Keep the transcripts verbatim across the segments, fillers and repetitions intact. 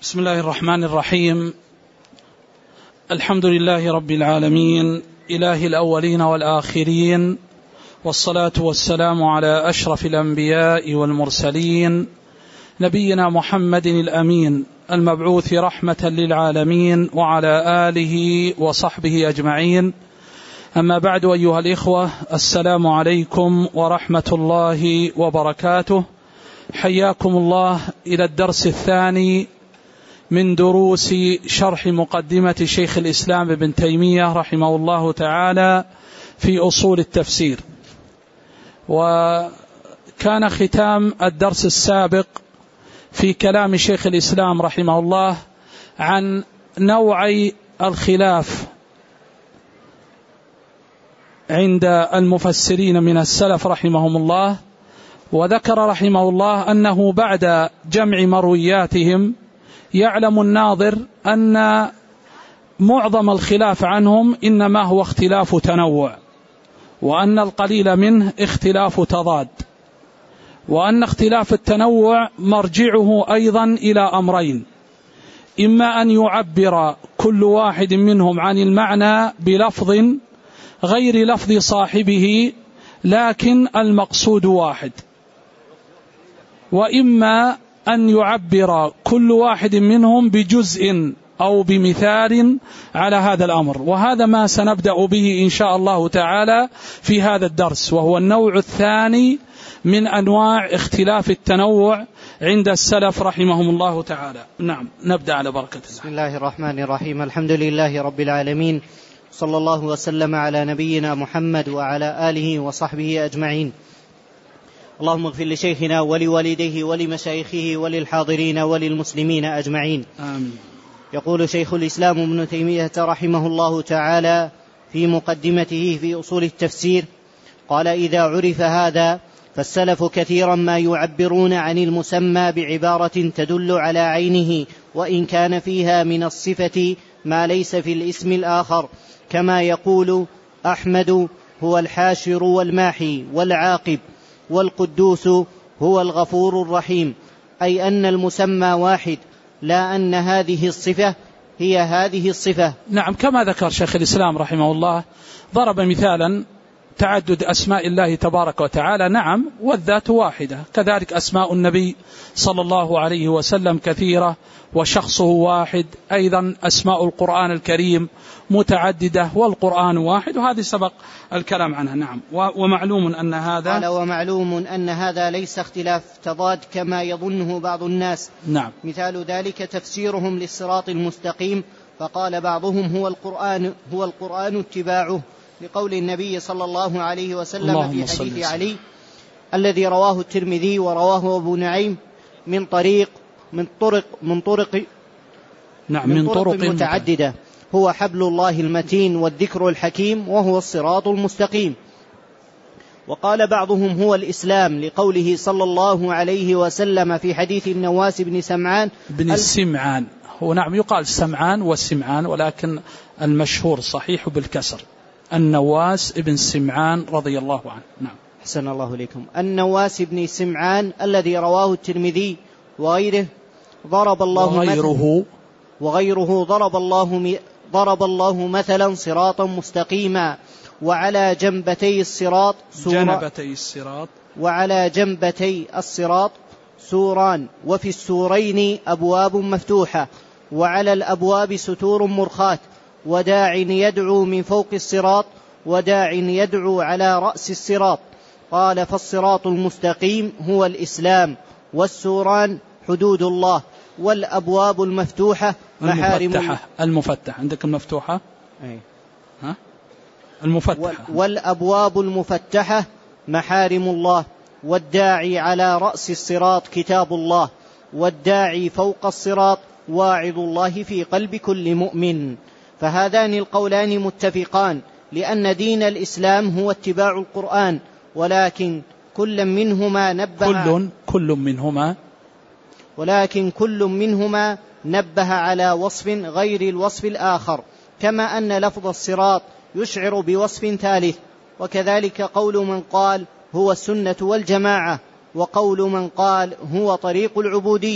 بسم الله الرحمن الرحيم. الحمد لله رب العالمين، إله الأولين والآخرين، والصلاة والسلام على أشرف الأنبياء والمرسلين، نبينا محمد الأمين المبعوث رحمة للعالمين، وعلى آله وصحبه أجمعين. أما بعد، أيها الإخوة، السلام عليكم ورحمة الله وبركاته. حياكم الله إلى الدرس الثاني من دروس شرح مقدمة شيخ الإسلام ابن تيمية رحمه الله تعالى في أصول التفسير. وكان ختام الدرس السابق في كلام شيخ الإسلام رحمه الله عن نوعي الخلاف عند المفسرين من السلف رحمهم الله، وذكر رحمه الله أنه بعد جمع مروياتهم يعلم الناظر أن معظم الخلاف عنهم إنما هو اختلاف تنوع، وأن القليل منه اختلاف تضاد، وأن اختلاف التنوع مرجعه أيضا إلى أمرين: إما أن يعبر كل واحد منهم عن المعنى بلفظ غير لفظ صاحبه لكن المقصود واحد، وإما أن يعبر كل واحد منهم بجزء أو بمثال على هذا الأمر. وهذا ما سنبدأ به إن شاء الله تعالى في هذا الدرس، وهو النوع الثاني من أنواع اختلاف التنوع عند السلف رحمهم الله تعالى. نعم، نبدأ على بركة الله. بسم الله الرحمن الرحيم. الحمد لله رب العالمين، صلى الله وسلم على نبينا محمد وعلى آله وصحبه أجمعين. اللهم اغفر لشيخنا ولوالديه ولمشايخه وللحاضرين وللمسلمين أجمعين، آمين. يقول شيخ الإسلام ابن تيمية رحمه الله تعالى في مقدمته في أصول التفسير، قال: إذا عرف هذا فالسلف كثيرا ما يعبرون عن المسمى بعبارة تدل على عينه، وإن كان فيها من الصفة ما ليس في الاسم الآخر، كما يقول: أحمد هو الحاشر والماحي والعاقب، والقدوس هو الغفور الرحيم، أي أن المسمى واحد، لا أن هذه الصفة هي هذه الصفة. نعم، كما ذكر شيخ الإسلام رحمه الله، ضرب مثالا: تعدد أسماء الله تبارك وتعالى، نعم، والذات واحدة، كذلك أسماء النبي صلى الله عليه وسلم كثيرة وشخصه واحد، أيضا أسماء القرآن الكريم متعددة والقرآن واحد، وهذه سبق الكلام عنها. نعم، ومعلوم أن هذا قال ومعلوم أن هذا ليس اختلاف تضاد كما يظنه بعض الناس. نعم. مثال ذلك تفسيرهم للصراط المستقيم، فقال بعضهم هو القرآن هو القرآن اتباعه، لقول النبي صلى الله عليه وسلم في حديث علي الذي رواه الترمذي ورواه أبو نعيم من طريق من طرق من طرق نعم من, من طرق, طرق متعددة: هو حبل الله المتين والذكر الحكيم وهو الصراط المستقيم. وقال بعضهم هو الإسلام، لقوله صلى الله عليه وسلم في حديث النواس بن سمعان بن السمعان، هو نعم يقال سمعان والسمعان، ولكن المشهور صحيح بالكسر، النواس بن سمعان رضي الله عنه. نعم. حسن الله إليكم. النواس بن سمعان الذي رواه الترمذي وغيره ضرب الله وغيره وغيره ضرب الله ضرب الله مثلا صراطا مستقيما، وعلى جنبتي الصراط جنبتي الصراط وعلى جنبتي الصراط سوران، وفي السورين أبواب مفتوحة، وعلى الأبواب ستور مرخاة، وداع يدعو من فوق الصراط، وداع يدعو على رأس الصراط. قال: فالصراط المستقيم هو الإسلام، والسوران حدود الله، والأبواب المفتوحة محارم المفتحة. المفتحة عندك المفتوحة؟ أي. ها؟ المفتحة. والأبواب المفتحة محارم الله، والداعي على رأس الصراط كتاب الله، والداعي فوق الصراط واعظ الله في قلب كل مؤمن. فهذان القولان متفقان، لأن دين الإسلام هو اتباع القرآن، ولكن كل منهما نبه كل كل منهما ولكن كل منهما نبه على وصف غير الوصف الآخر، كما أن لفظ الصراط يشعر بوصف ثالث. وكذلك قول من قال هو السنة والجماعة، وقول من قال هو طريق العبودية،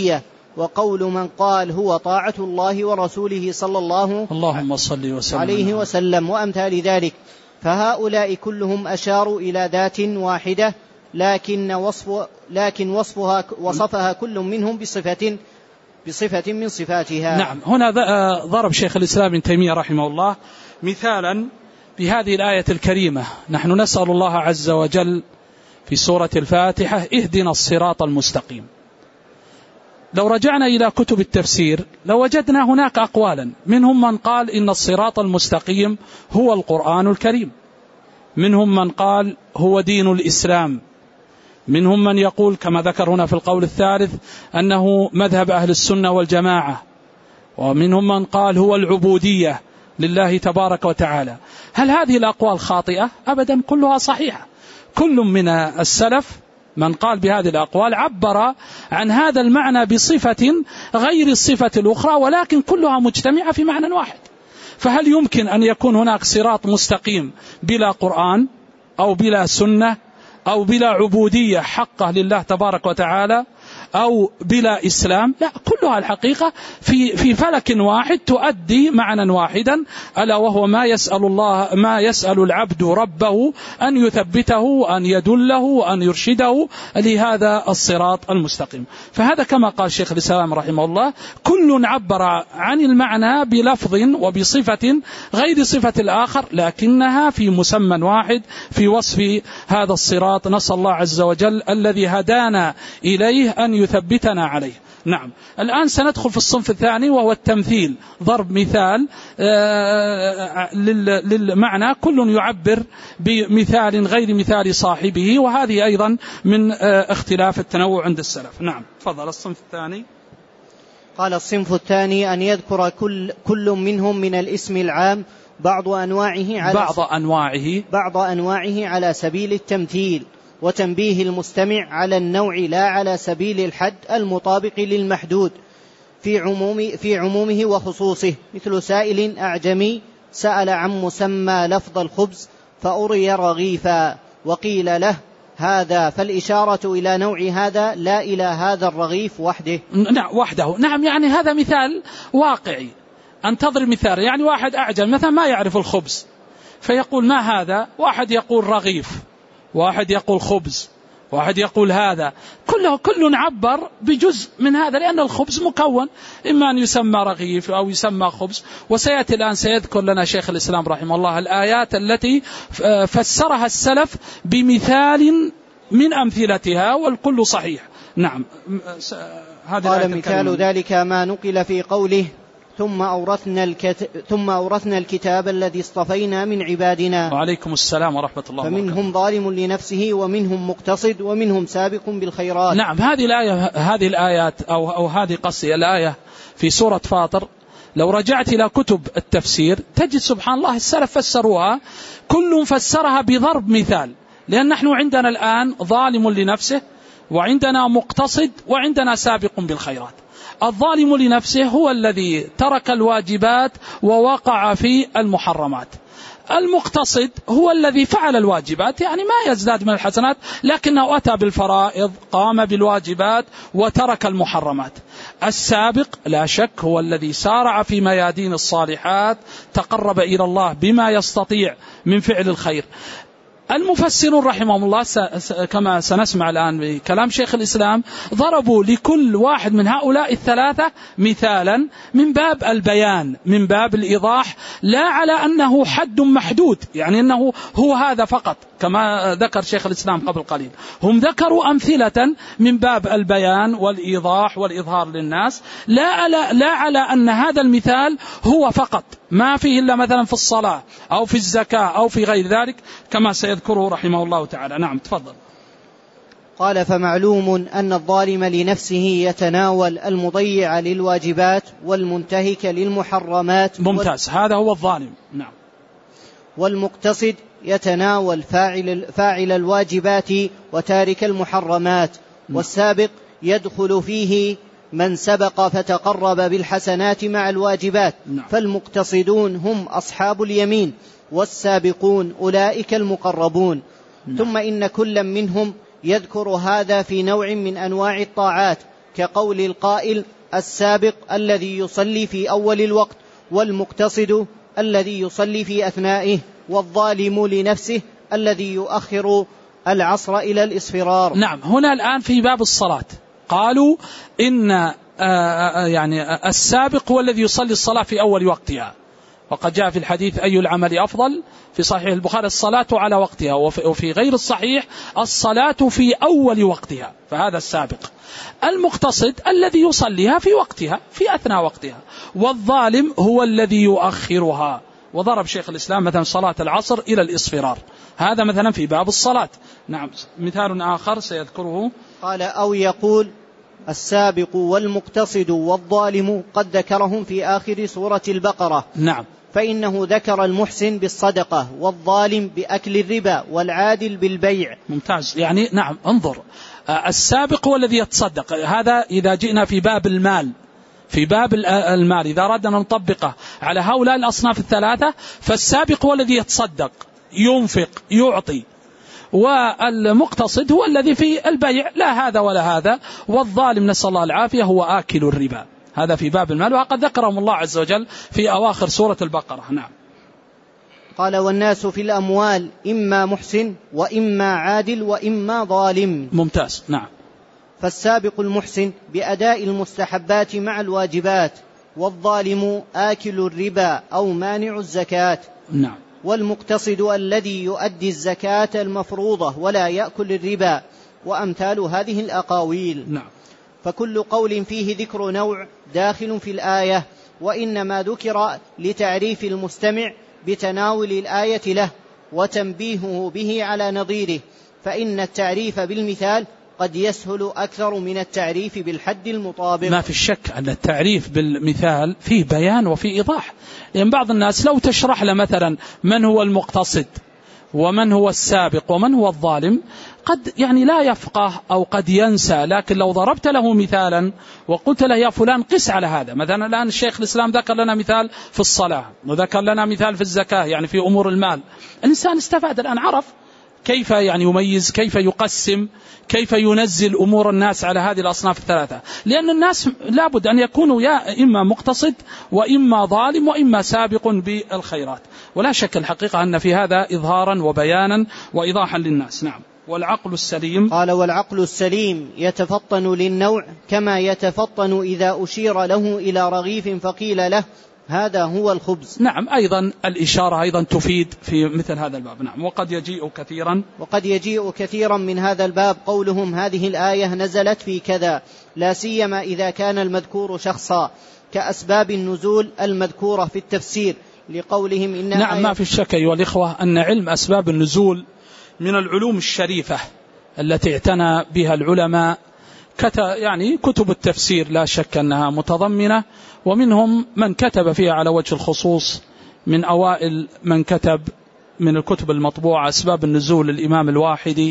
وقول من قال هو طاعة الله ورسوله صلى الله اللهم صل وسلم عليه وسلم وأمثال ذلك. فهؤلاء كلهم أشاروا إلى ذات واحدة، لكن, وصف لكن وصفها وصفها كل منهم بصفة بصفة من صفاتها. نعم. هنا ضرب شيخ الإسلام ابن تيمية رحمه الله مثالا بهذه الآية الكريمة. نحن نسأل الله عز وجل في سورة الفاتحة اهدنا الصراط المستقيم. لو رجعنا إلى كتب التفسير لوجدنا هناك أقوالا، منهم من قال إن الصراط المستقيم هو القرآن الكريم، منهم من قال هو دين الإسلام، منهم من يقول كما ذكر هنا في القول الثالث أنه مذهب أهل السنة والجماعة، ومنهم من قال هو العبودية لله تبارك وتعالى. هل هذه الأقوال خاطئة؟ أبدا، كلها صحيحة. كل من السلف من قال بهذه الأقوال عبر عن هذا المعنى بصفة غير الصفة الأخرى، ولكن كلها مجتمعة في معنى واحد. فهل يمكن أن يكون هناك صراط مستقيم بلا قرآن أو بلا سنة أو بلا عبودية حقة لله تبارك وتعالى أو بلا إسلام؟ لا، كلها الحقيقة في في فلك واحد تؤدي معنى واحدا، ألا وهو ما يسأل الله ما يسأل العبد ربه أن يثبته وأن يدله وأن يرشده لهذا الصراط المستقيم. فهذا كما قال شيخ الإسلام رحمه الله، كل عبر عن المعنى بلفظ وبصفة غير صفة الآخر، لكنها في مسمى واحد في وصف هذا الصراط. نسأل الله عز وجل الذي هدانا إليه أن يثبتنا عليه. نعم. الآن سندخل في الصنف الثاني وهو التمثيل، ضرب مثال للمعنى كل يعبر بمثال غير مثال صاحبه، وهذه أيضا من اختلاف التنوع عند السلف. نعم، تفضل. الصنف الثاني قال الصنف الثاني أن يذكر كل, كل منهم من الاسم العام بعض أنواعه على بعض أنواعه بعض أنواعه على سبيل التمثيل وتنبيه المستمع على النوع لا على سبيل الحد المطابق للمحدود في عموم في عمومه وخصوصه، مثل سائل أعجمي سأل عن مسمى لفظ الخبز فأري رغيفا وقيل له هذا، فالإشارة إلى نوع هذا لا إلى هذا الرغيف وحده. نعم، وحده. نعم، يعني هذا مثال واقعي. أن تضرب مثال، يعني واحد أعجم مثلا ما يعرف الخبز فيقول ما هذا، واحد يقول رغيف، واحد يقول خبز، واحد يقول هذا، كله كل عبر بجزء من هذا، لأن الخبز مكون إما أن يسمى رغيف أو يسمى خبز. وسيأتي الآن سيذكر لنا شيخ الإسلام رحمه الله الآيات التي فسرها السلف بمثال من أمثلتها والكل صحيح. نعم. قال مثال ذلك ما نقل في قوله ثم أورثنا, الكت... ثم أورثنا الكتاب الذي اصطفينا من عبادنا. وعليكم السلام ورحمة الله وبركاته. فمنهم ظالم لنفسه ومنهم مقتصد ومنهم سابق بالخيرات. نعم. هذه الآية هذه الآيات أو, أو هذه قصة الآية في سورة فاطر، لو رجعت إلى كتب التفسير تجد سبحان الله السلف فسروها كل فسرها بضرب مثال، لأن نحن عندنا الآن ظالم لنفسه وعندنا مقتصد وعندنا سابق بالخيرات. الظالم لنفسه هو الذي ترك الواجبات ووقع في المحرمات. المقتصد هو الذي فعل الواجبات، يعني ما يزداد من الحسنات لكنه أتى بالفرائض، قام بالواجبات وترك المحرمات. السابق لا شك هو الذي سارع في ميادين الصالحات، تقرب إلى الله بما يستطيع من فعل الخير. المفسرون رحمهم الله كما سنسمع الآن بكلام شيخ الإسلام ضربوا لكل واحد من هؤلاء الثلاثة مثالا من باب البيان، من باب الإيضاح، لا على أنه حد محدود، يعني أنه هو هذا فقط كما ذكر شيخ الإسلام قبل قليل. هم ذكروا أمثلة من باب البيان والإيضاح والإظهار للناس، لا على, لا على أن هذا المثال هو فقط، ما فيه إلا مثلا في الصلاة أو في الزكاة أو في غير ذلك كما سيذكره رحمه الله تعالى. نعم، تفضل. قال فمعلوم أن الظالم لنفسه يتناول المضيع للواجبات والمنتهك للمحرمات. ممتاز، هذا هو الظالم. نعم. والمقتصد يتناول فاعل, فاعل الواجبات وتارك المحرمات. نعم. والسابق يدخل فيه من سبق فتقرب بالحسنات مع الواجبات. نعم. فالمقتصدون هم أصحاب اليمين والسابقون أولئك المقربون. نعم. ثم إن كل منهم يذكر هذا في نوع من أنواع الطاعات كقول القائل: السابق الذي يصلي في أول الوقت، والمقتصد الذي يصلي في أثنائه، والظالم لنفسه الذي يؤخر العصر إلى الإصفرار. نعم، هنا الآن في باب الصلاة قالوا إن يعني السابق هو الذي يصلي الصلاة في أول وقتها، وقد جاء في الحديث: أي العمل أفضل؟ في صحيح البخاري: الصلاة على وقتها، وفي غير الصحيح: الصلاة في أول وقتها، فهذا السابق. المقتصد الذي يصليها في وقتها في أثناء وقتها، والظالم هو الذي يؤخرها. وضرب شيخ الإسلام مثلا صلاة العصر إلى الإصفرار، هذا مثلا في باب الصلاة. نعم، مثال آخر سيذكره قال: أو يقول: السابق والمقتصد والظالم قد ذكرهم في آخر سورة البقرة. نعم، فإنه ذكر المحسن بالصدقة، والظالم بأكل الربا، والعادل بالبيع. ممتاز. يعني نعم، انظر، السابق هو الذي يتصدق، هذا إذا جئنا في باب المال. في باب المال إذا أردنا نطبقه على هؤلاء الأصناف الثلاثة، فالسابق هو الذي يتصدق، ينفق، يعطي، والمقتصد هو الذي في البيع، لا هذا ولا هذا، والظالم نسأل الله العافية هو آكل الربا. هذا في باب المال، وقد ذكرهم الله عز وجل في أواخر سورة البقرة. نعم. قال: والناس في الأموال إما محسن وإما عادل وإما ظالم. ممتاز. نعم. فالسابق المحسن بأداء المستحبات مع الواجبات، والظالم آكل الربا أو مانع الزكاة. نعم. والمقتصد الذي يؤدي الزكاة المفروضة ولا يأكل الربا، وأمثال هذه الأقاويل. نعم. فكل قول فيه ذكر نوع داخل في الآية، وإنما ذكر لتعريف المستمع بتناول الآية له وتنبيهه به على نظيره، فإن التعريف بالمثال قد يسهل أكثر من التعريف بالحد المطابق. ما في الشك أن التعريف بالمثال فيه بيان وفيه إيضاح، لأن بعض الناس لو تشرح له مثلا من هو المقتصد ومن هو السابق ومن هو الظالم قد يعني لا يفقه أو قد ينسى، لكن لو ضربت له مثالا وقلت له: يا فلان قس على هذا. مثلا الآن الشيخ الإسلام ذكر لنا مثال في الصلاة، وذكر لنا مثال في الزكاة، يعني في أمور المال. الإنسان استفاد الآن، عرف كيف يعني يميز، كيف يقسم، كيف ينزل أمور الناس على هذه الأصناف الثلاثة، لأن الناس لابد أن يكونوا يا إما مقتصد وإما ظالم وإما سابق بالخيرات. ولا شك الحقيقة أن في هذا إظهارا وبيانا وإيضاحا للناس. نعم. والعقل السليم. قال: والعقل السليم يتفطن للنوع كما يتفطن إذا أشير له إلى رغيف فقيل له: هذا هو الخبز. نعم، أيضا الإشارة أيضا تفيد في مثل هذا الباب. نعم. وقد يجيء كثيرا وقد يجيء كثيرا من هذا الباب قولهم: هذه الآية نزلت في كذا، لا سيما إذا كان المذكور شخصا، كأسباب النزول المذكورة في التفسير لقولهم إن نعم آية. ما في الشك أيها الإخوة أن علم أسباب النزول من العلوم الشريفة التي اعتنى بها العلماء، يعني كتب التفسير لا شك أنها متضمنة، ومنهم من كتب فيها على وجه الخصوص. من أوائل من كتب من الكتب المطبوعة أسباب النزول للإمام الواحدي،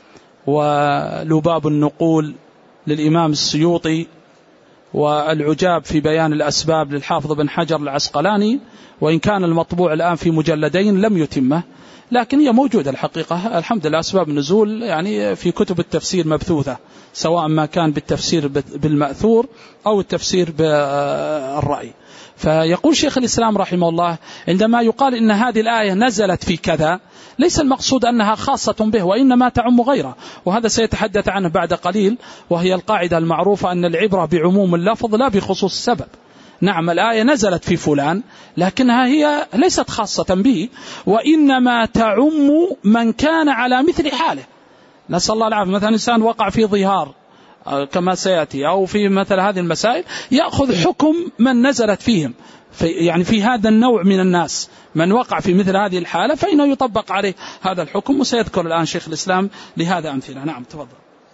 ولباب النقول للإمام السيوطي، والعجاب في بيان الأسباب للحافظ بن حجر العسقلاني، وإن كان المطبوع الآن في مجلدين لم يتمه، لكن هي موجودة الحقيقة الحمد لله. أسباب النزول يعني في كتب التفسير مبثوثة، سواء ما كان بالتفسير بالمأثور أو التفسير بالرأي. فيقول شيخ الإسلام رحمه الله: عندما يقال إن هذه الآية نزلت في كذا، ليس المقصود أنها خاصة به، وإنما تعم غيره، وهذا سيتحدث عنه بعد قليل، وهي القاعدة المعروفة أن العبرة بعموم اللفظ لا بخصوص السبب. نعم، الآية نزلت في فلان لكنها هي ليست خاصة به، وإنما تعم من كان على مثل حاله. نسأل الله العافية. مثلا إنسان وقع في ظهار كما سيأتي، أو في مثل هذه المسائل، يأخذ حكم من نزلت فيهم، في يعني في هذا النوع من الناس من وقع في مثل هذه الحالة فإنه يطبق عليه هذا الحكم. وسيذكر الآن شيخ الإسلام لهذا أمثلة. نعم تفضل.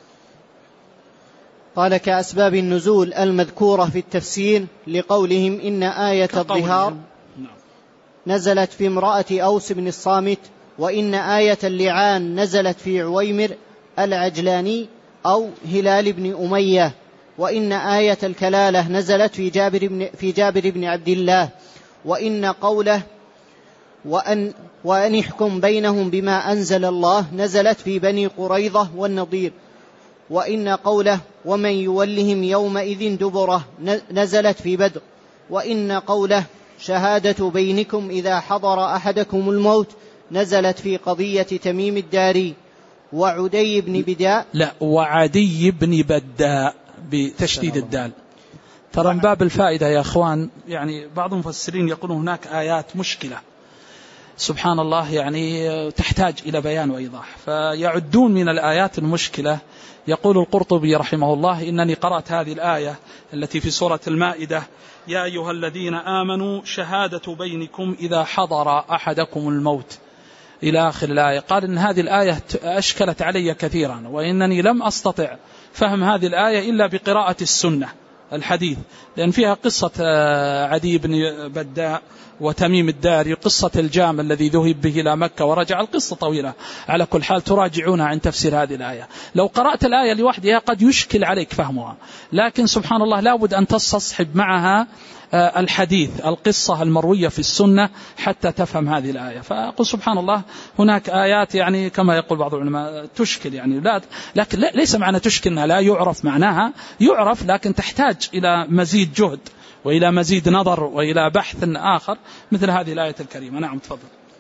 قال: كأسباب النزول المذكورة في التفسير لقولهم إن آية الظهار نزلت في امرأة أوس بن الصامت، وإن آية اللعان نزلت في عويمر العجلاني أو هلال بن أمية، وإن آية الكلالة نزلت في جابر بن, في جابر بن عبد الله، وإن قوله وأن, وأن احكم بينهم بما أنزل الله نزلت في بني قريظة والنضير، وإن قوله ومن يولهم يومئذ دبره نزلت في بدر، وإن قوله شهادة بينكم إذا حضر أحدكم الموت نزلت في قضية تميم الداري وعدي بن بداء. لا، وعدي بن بداء بتشديد الدال. ترى من باب الفائدة يا أخوان، يعني بعض المفسرين يقولون هناك آيات مشكلة سبحان الله يعني تحتاج إلى بيان وإيضاح، فيعدون من الآيات المشكلة. يقول القرطبي رحمه الله إنني قرأت هذه الآية التي في سورة المائدة يا أيها الذين آمنوا شهادة بينكم إذا حضر أحدكم الموت إلى آخر الآية. قال إن هذه الآية أشكلت علي كثيرا، وإنني لم أستطع فهم هذه الآية إلا بقراءة السنة الحديث، لأن فيها قصة عدي بن بداء وتميم الداري، قصة الجام الذي ذهب به إلى مكة ورجع، القصة طويلة. على كل حال تراجعونها عن تفسير هذه الآية. لو قرأت الآية لوحدها قد يشكل عليك فهمها، لكن سبحان الله لابد أن تستصحب معها الحديث القصة المروية في السنة حتى تفهم هذه الآية. فأقول سبحان الله هناك آيات يعني كما يقول بعض العلماء تشكل، يعني لا، لكن ليس معنى تشكلنا لا يعرف معناها، يعرف لكن تحتاج إلى مزيد جهد وإلى مزيد نظر وإلى بحث آخر مثل هذه الآية الكريمة. نعم تفضل.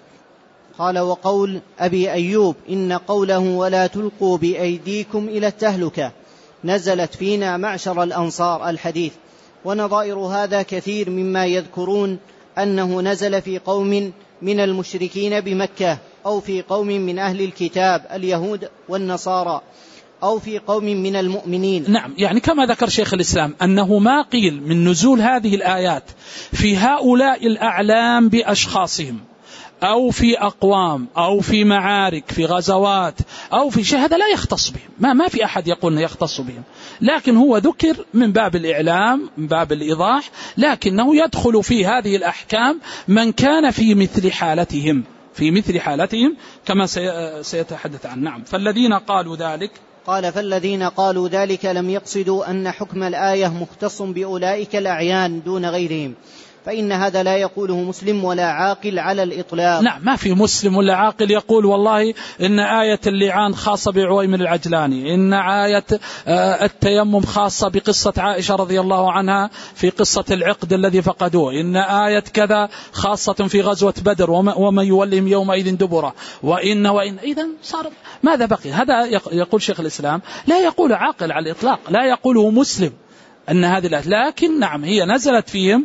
قال وقول أبي أيوب إن قوله ولا تلقوا بأيديكم إلى التهلكة نزلت فينا معشر الأنصار الحديث. ونظائر هذا كثير مما يذكرون أنه نزل في قوم من المشركين بمكة، أو في قوم من أهل الكتاب اليهود والنصارى، أو في قوم من المؤمنين. نعم، يعني كما ذكر شيخ الإسلام أنه ما قيل من نزول هذه الآيات في هؤلاء الأعلام بأشخاصهم أو في أقوام أو في معارك في غزوات أو في شيء، هذا لا يختص بهم، ما ما في أحد يقول أنه يختص بهم، لكن هو ذكر من باب الإعلام من باب الإيضاح، لكنه يدخل في هذه الأحكام من كان في مثل حالتهم في مثل حالتهم كما سيتحدث عنه. نعم. فالذين قالوا ذلك قال فالذين قالوا ذلك لم يقصدوا أن حكم الآية مختص بأولئك الأعيان دون غيرهم، فإن هذا لا يقوله مسلم ولا عاقل على الإطلاق. نعم، ما في مسلم ولا عاقل يقول والله إن آية اللعان خاصة بعويمر العجلاني، إن آية التيمم خاصة بقصة عائشة رضي الله عنها في قصة العقد الذي فقدوه، إن آية كذا خاصة في غزوة بدر ومن يولهم يومئذ دبره، وإن وإن إذن صار ماذا بقي؟ هذا يقول شيخ الإسلام لا يقول عاقل على الإطلاق، لا يقوله مسلم أن هذه الآية، لكن نعم هي نزلت فيهم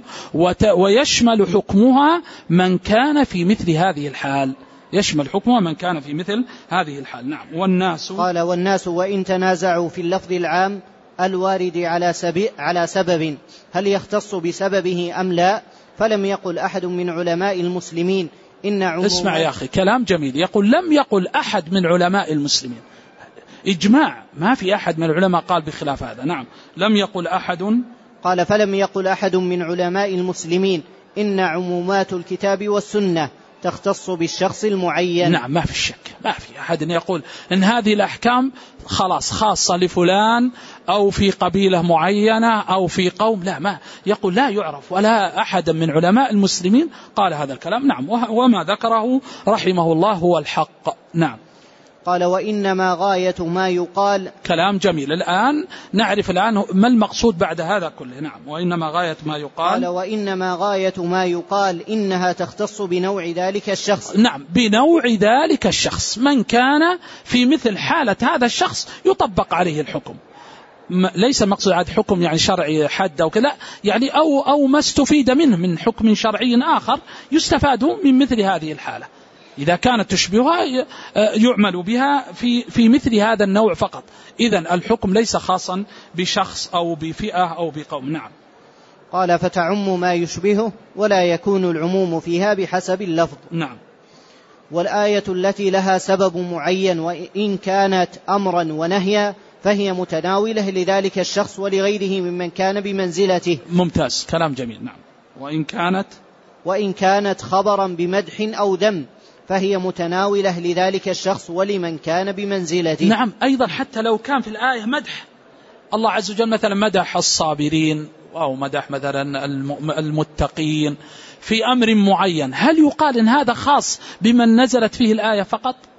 ويشمل حكمها من كان في مثل هذه الحال، يشمل حكمها من كان في مثل هذه الحال. نعم. والناس قال والناس وإن تنازعوا في اللفظ العام الوارد على سبب, على سبب هل يختص بسببه أم لا، فلم يقل أحد من علماء المسلمين إن عموما. اسمع يا أخي كلام جميل، يقول لم يقل أحد من علماء المسلمين، إجماع، ما في أحد من العلماء قال بخلاف هذا. نعم. لم يقل أحد. قال فلم يقل أحد من علماء المسلمين إن عمومات الكتاب والسنة تختص بالشخص المعين. نعم، ما في شك، ما في أحد يقول إن هذه الأحكام خلاص خاصة لفلان أو في قبيلة معينة أو في قوم، لا، ما يقول لا يعرف، ولا أحد من علماء المسلمين قال هذا الكلام. نعم. وما ذكره رحمه الله هو الحق. نعم. قال وإنما غاية ما يقال. كلام جميل. الآن نعرف الآن ما المقصود بعد هذا كله. نعم. وإنما غاية ما يقال. قال وإنما غاية ما يقال إنها تختص بنوع ذلك الشخص. نعم، بنوع ذلك الشخص، من كان في مثل حالة هذا الشخص يطبق عليه الحكم، ليس مقصود عاد حكم يعني شرعي حد أو كذا، يعني أو أو ما استفيد منه من حكم شرعي آخر يستفاد من مثل هذه الحالة، إذا كانت تشبهها يعمل بها في في مثل هذا النوع فقط. إذن الحكم ليس خاصا بشخص أو بفئة أو بقوم. نعم. قال فتعم ما يشبهه ولا يكون العموم فيها بحسب اللفظ. نعم. والآية التي لها سبب معين وإن كانت أمرا ونهيا فهي متناولة لذلك الشخص ولغيره ممن كان بمنزلته. ممتاز، كلام جميل. نعم. وإن كانت وإن كانت خبرا بمدح أو ذم فهي متناولة لذلك الشخص ولمن كان بمنزلته. نعم. أيضا حتى لو كان في الآية مدح، الله عز وجل مثلا مدح الصابرين أو مدح مثلا المتقين في أمر معين، هل يقال إن هذا خاص بمن نزلت فيه الآية فقط؟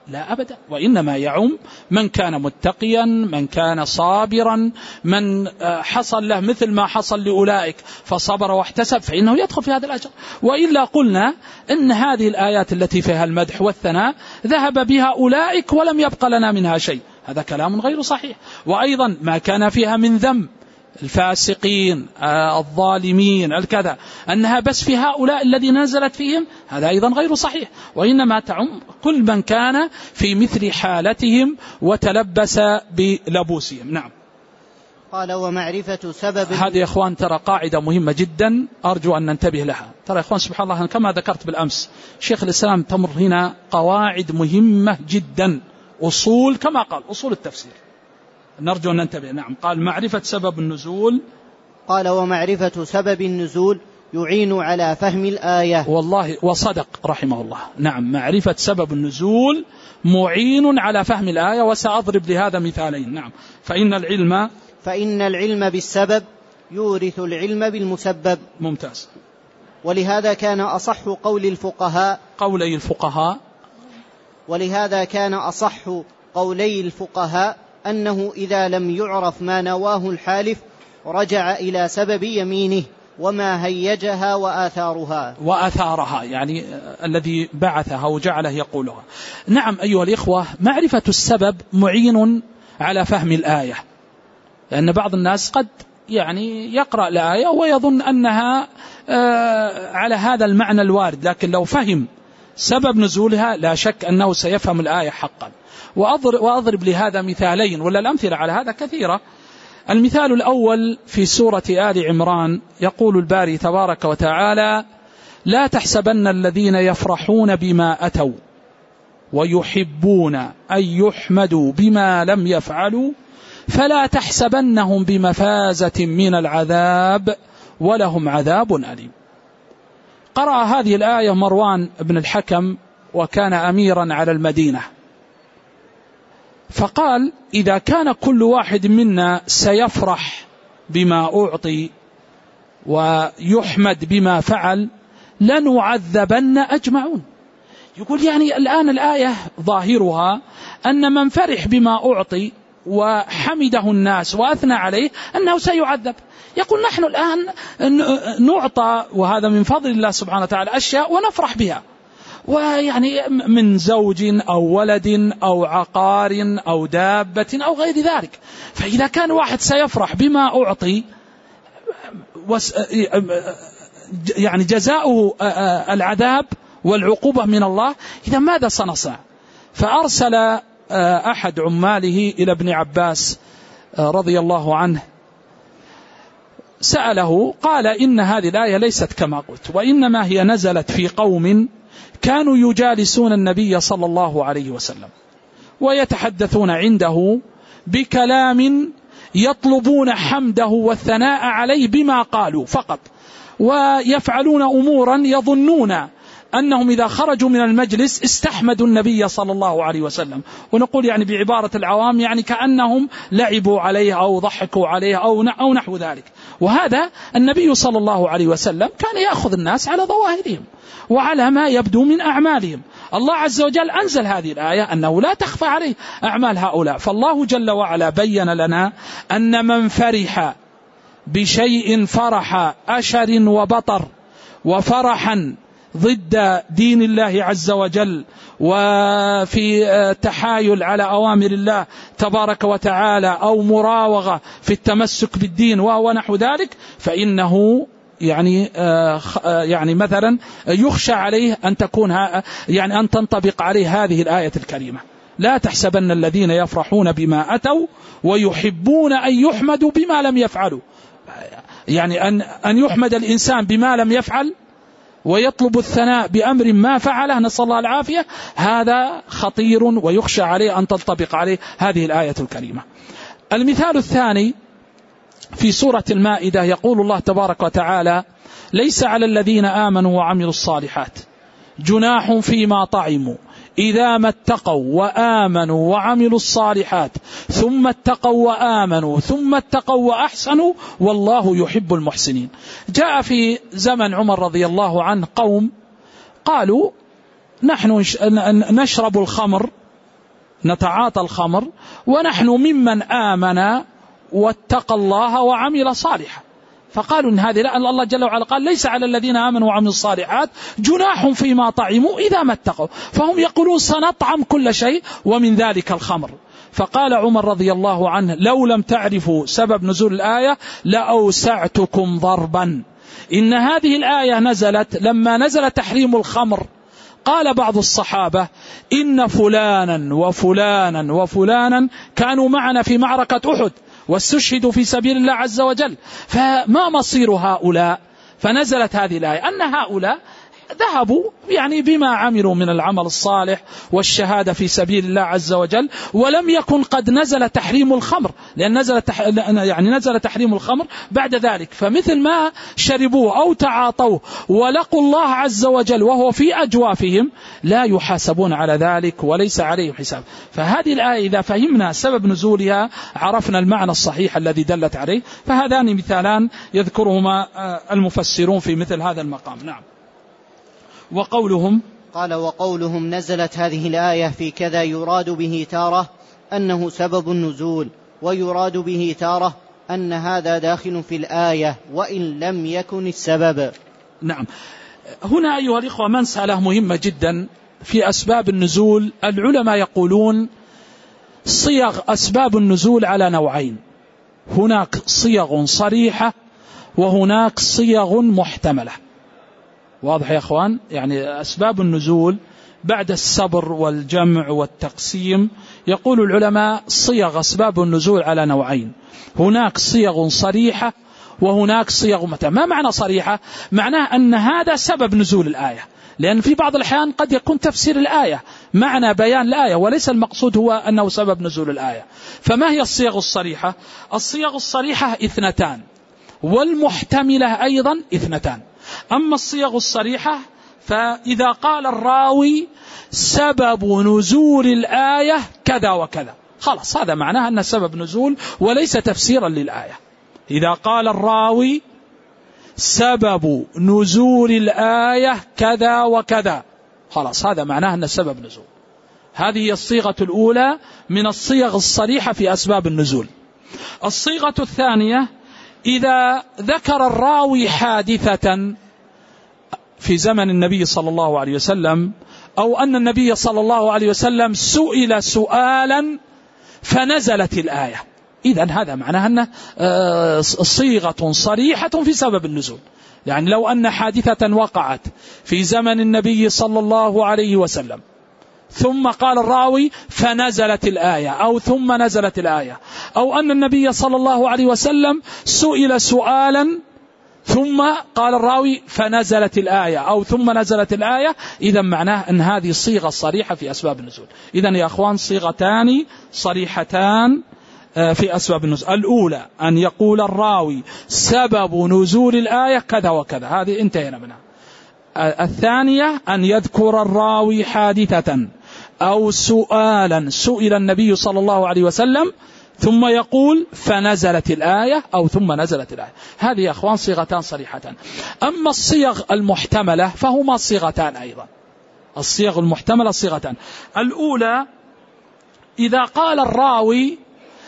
لا أبدا، وإنما يعم من كان متقيا، من كان صابرا، من حصل له مثل ما حصل لأولئك فصبر واحتسب فإنه يدخل في هذا الأجر. وإلا قلنا إن هذه الآيات التي فيها المدح والثناء ذهب بها أولئك ولم يبق لنا منها شيء، هذا كلام غير صحيح. وأيضا ما كان فيها من ذم الفاسقين الظالمين الكذا أنها بس في هؤلاء الذين نزلت فيهم، هذا أيضا غير صحيح، وإنما تعم كل من كان في مثل حالتهم وتلبس بلبوسهم. نعم. قال ومعرفة سبب. هذه يا إخوان ترى قاعدة مهمة جدا أرجو أن ننتبه لها. ترى يا إخوان سبحان الله كما ذكرت بالأمس شيخ الإسلام تمر هنا قواعد مهمة جدا، أصول كما قال أصول التفسير، نرجو أن ننتبه. نعم. قال معرفة سبب النزول. قال ومعرفة سبب النزول يعين على فهم الآية. والله وصدق رحمه الله. نعم، معرفة سبب النزول معين على فهم الآية، وسأضرب لهذا مثالين. نعم. فإن العلم فإن العلم بالسبب يورث العلم بالمسبب. ممتاز. ولهذا كان أصح قول الفقهاء قولي الفقهاء ولهذا كان أصح قولي الفقهاء أنه إذا لم يعرف ما نواه الحالف رجع إلى سبب يمينه وما هيجها وآثارها وآثارها يعني الذي بعثها وجعله يقولها. نعم أيها الإخوة، معرفة السبب معين على فهم الآية، لأن بعض الناس قد يعني يقرأ الآية ويظن أنها على هذا المعنى الوارد، لكن لو فهم سبب نزولها لا شك أنه سيفهم الآية حقا. وأضرب لهذا مثالين، ولا الأمثلة على هذا كثيرة. المثال الأول في سورة آل عمران، يقول الباري تبارك وتعالى: لا تحسبن الذين يفرحون بما أتوا ويحبون أن يحمدوا بما لم يفعلوا فلا تحسبنهم بمفازة من العذاب ولهم عذاب أليم. قرأ هذه الآية مروان بن الحكم وكان أميرا على المدينة، فقال: إذا كان كل واحد منا سيفرح بما أعطي ويحمد بما فعل لنعذبن أجمعون. يقول يعني الآن الآية ظاهرها أن من فرح بما أعطي وحمده الناس وأثنى عليه أنه سيعذب. يقول نحن الآن نعطى وهذا من فضل الله سبحانه وتعالى أشياء ونفرح بها، ويعني من زوج أو ولد أو عقار أو دابة أو غير ذلك. فإذا كان واحد سيفرح بما أعطي يعني جزاؤه العذاب والعقوبة من الله، إذا ماذا سنصنع؟ فأرسل أحد عماله إلى ابن عباس رضي الله عنه سأله، قال: إن هذه الآية ليست كما قلت، وإنما هي نزلت في قوم كانوا يجالسون النبي صلى الله عليه وسلم ويتحدثون عنده بكلام يطلبون حمده والثناء عليه بما قالوا فقط، ويفعلون أمورا يظنون أنهم إذا خرجوا من المجلس استحمدوا النبي صلى الله عليه وسلم. ونقول يعني بعبارة العوام يعني كأنهم لعبوا عليه أو ضحكوا عليه أو نحو ذلك. وهذا النبي صلى الله عليه وسلم كان يأخذ الناس على ظواهرهم وعلى ما يبدو من أعمالهم. الله عز وجل أنزل هذه الآية أنه لا تخفى عليه أعمال هؤلاء. فالله جل وعلا بين لنا أن من فرح بشيء فرح أشر وبطر وفرحا ضد دين الله عز وجل وفي تحايل على أوامر الله تبارك وتعالى أو مراوغة في التمسك بالدين ونحو ذلك، فإنه يعني يعني مثلا يخشى عليه أن تكون يعني أن تنطبق عليه هذه الآية الكريمة: لا تحسبن الذين يفرحون بما أتوا ويحبون أن يحمدوا بما لم يفعلوا. يعني أن أن يحمد الإنسان بما لم يفعل ويطلب الثناء بأمر ما فعله، نسأل الله العافية، هذا خطير ويخشى عليه أن تنطبق عليه هذه الآية الكريمة. المثال الثاني في سورة المائدة، يقول الله تبارك وتعالى: ليس على الذين آمنوا وعملوا الصالحات جناح فيما طعموا إذا ما اتقوا وآمنوا وعملوا الصالحات ثم اتقوا وآمنوا ثم اتقوا وأحسنوا والله يحب المحسنين. جاء في زمن عمر رضي الله عنه قوم قالوا: نحن نشرب الخمر نتعاطى الخمر ونحن ممن آمن واتقى الله وعمل صالحا. فقالوا إن هذه لا، الله جل وعلا قال ليس على الذين آمنوا وعملوا الصالحات جناح فيما طعموا إذا ما اتقوا، فهم يقولون سنطعم كل شيء ومن ذلك الخمر. فقال عمر رضي الله عنه لو لم تعرفوا سبب نزول الآية لأوسعتكم ضربا. إن هذه الآية نزلت لما نزل تحريم الخمر، قال بعض الصحابة إن فلانا وفلانا وفلانا كانوا معنا في معركة أحد واستشهدوا في سبيل الله عز وجل، فما مصير هؤلاء؟ فنزلت هذه الآية أن هؤلاء ذهبوا يعني بما عملوا من العمل الصالح والشهادة في سبيل الله عز وجل، ولم يكن قد نزل تحريم الخمر، لأن نزل تح... يعني نزل تحريم الخمر بعد ذلك. فمثل ما شربوه أو تعاطوه ولقوا الله عز وجل وهو في أجوافهم لا يحاسبون على ذلك وليس عليهم حساب. فهذه الآية إذا فهمنا سبب نزولها عرفنا المعنى الصحيح الذي دلت عليه. فهذان مثالان يذكرهما المفسرون في مثل هذا المقام. نعم. وقولهم قال وقولهم نزلت هذه الآية في كذا يراد به تارة أنه سبب النزول، ويراد به تارة أن هذا داخل في الآية وإن لم يكن السبب. نعم. هنا أيها الإخوة مسألة مهمة جدا في أسباب النزول. العلماء يقولون صيغ أسباب النزول على نوعين، هناك صيغ صريحة وهناك صيغ محتملة. واضح يا أخوان؟ يعني أسباب النزول بعد الصبر والجمع والتقسيم يقول العلماء صيغ أسباب النزول على نوعين، هناك صيغ صريحة وهناك صيغ محتملة. ما معنى صريحة؟ معناه أن هذا سبب نزول الآية، لأن في بعض الأحيان قد يكون تفسير الآية معنى بيان الآية وليس المقصود هو أنه سبب نزول الآية. فما هي الصيغ الصريحة؟ الصيغ الصريحة اثنتان، والمحتملة أيضا اثنتان. أما الصيغ الصريحة فإذا قال الراوي سبب نزول الآية كذا وكذا، خلاص هذا معناه أن سبب نزول وليس تفسيرا للآية. إذا قال الراوي سبب نزول الآية كذا وكذا، خلاص هذا معناه أن سبب نزول. هذه هي الصيغة الأولى من الصيغ الصريحة في أسباب النزول. الصيغة الثانية إذا ذكر الراوي حادثة في زمن النبي صلى الله عليه وسلم، أو أن النبي صلى الله عليه وسلم سئل سؤالا فنزلت الآية، إذن هذا معناه أنه صيغة صريحة في سبب النزول. يعني لو أن حادثة وقعت في زمن النبي صلى الله عليه وسلم ثم قال الراوي فنزلت الآية أو ثم نزلت الآية، أو أن النبي صلى الله عليه وسلم سئل سؤالا ثم قال الراوي فنزلت الآية أو ثم نزلت الآية، إذا معناه أن هذه صيغة صريحة في أسباب النزول. إذن يا أخوان صيغتان صريحتان في أسباب النزول. الأولى أن يقول الراوي سبب نزول الآية كذا وكذا، هذه انتهينا منها. الثانية أن يذكر الراوي حادثة أو سؤالا سئل النبي صلى الله عليه وسلم ثم يقول فنزلت الآية أو ثم نزلت الآية. هذه يا أخوان صيغتان صريحتان. أما الصيغ المحتملة فهما صيغتان أيضا. الصيغ المحتملة صيغتان. الأولى إذا قال الراوي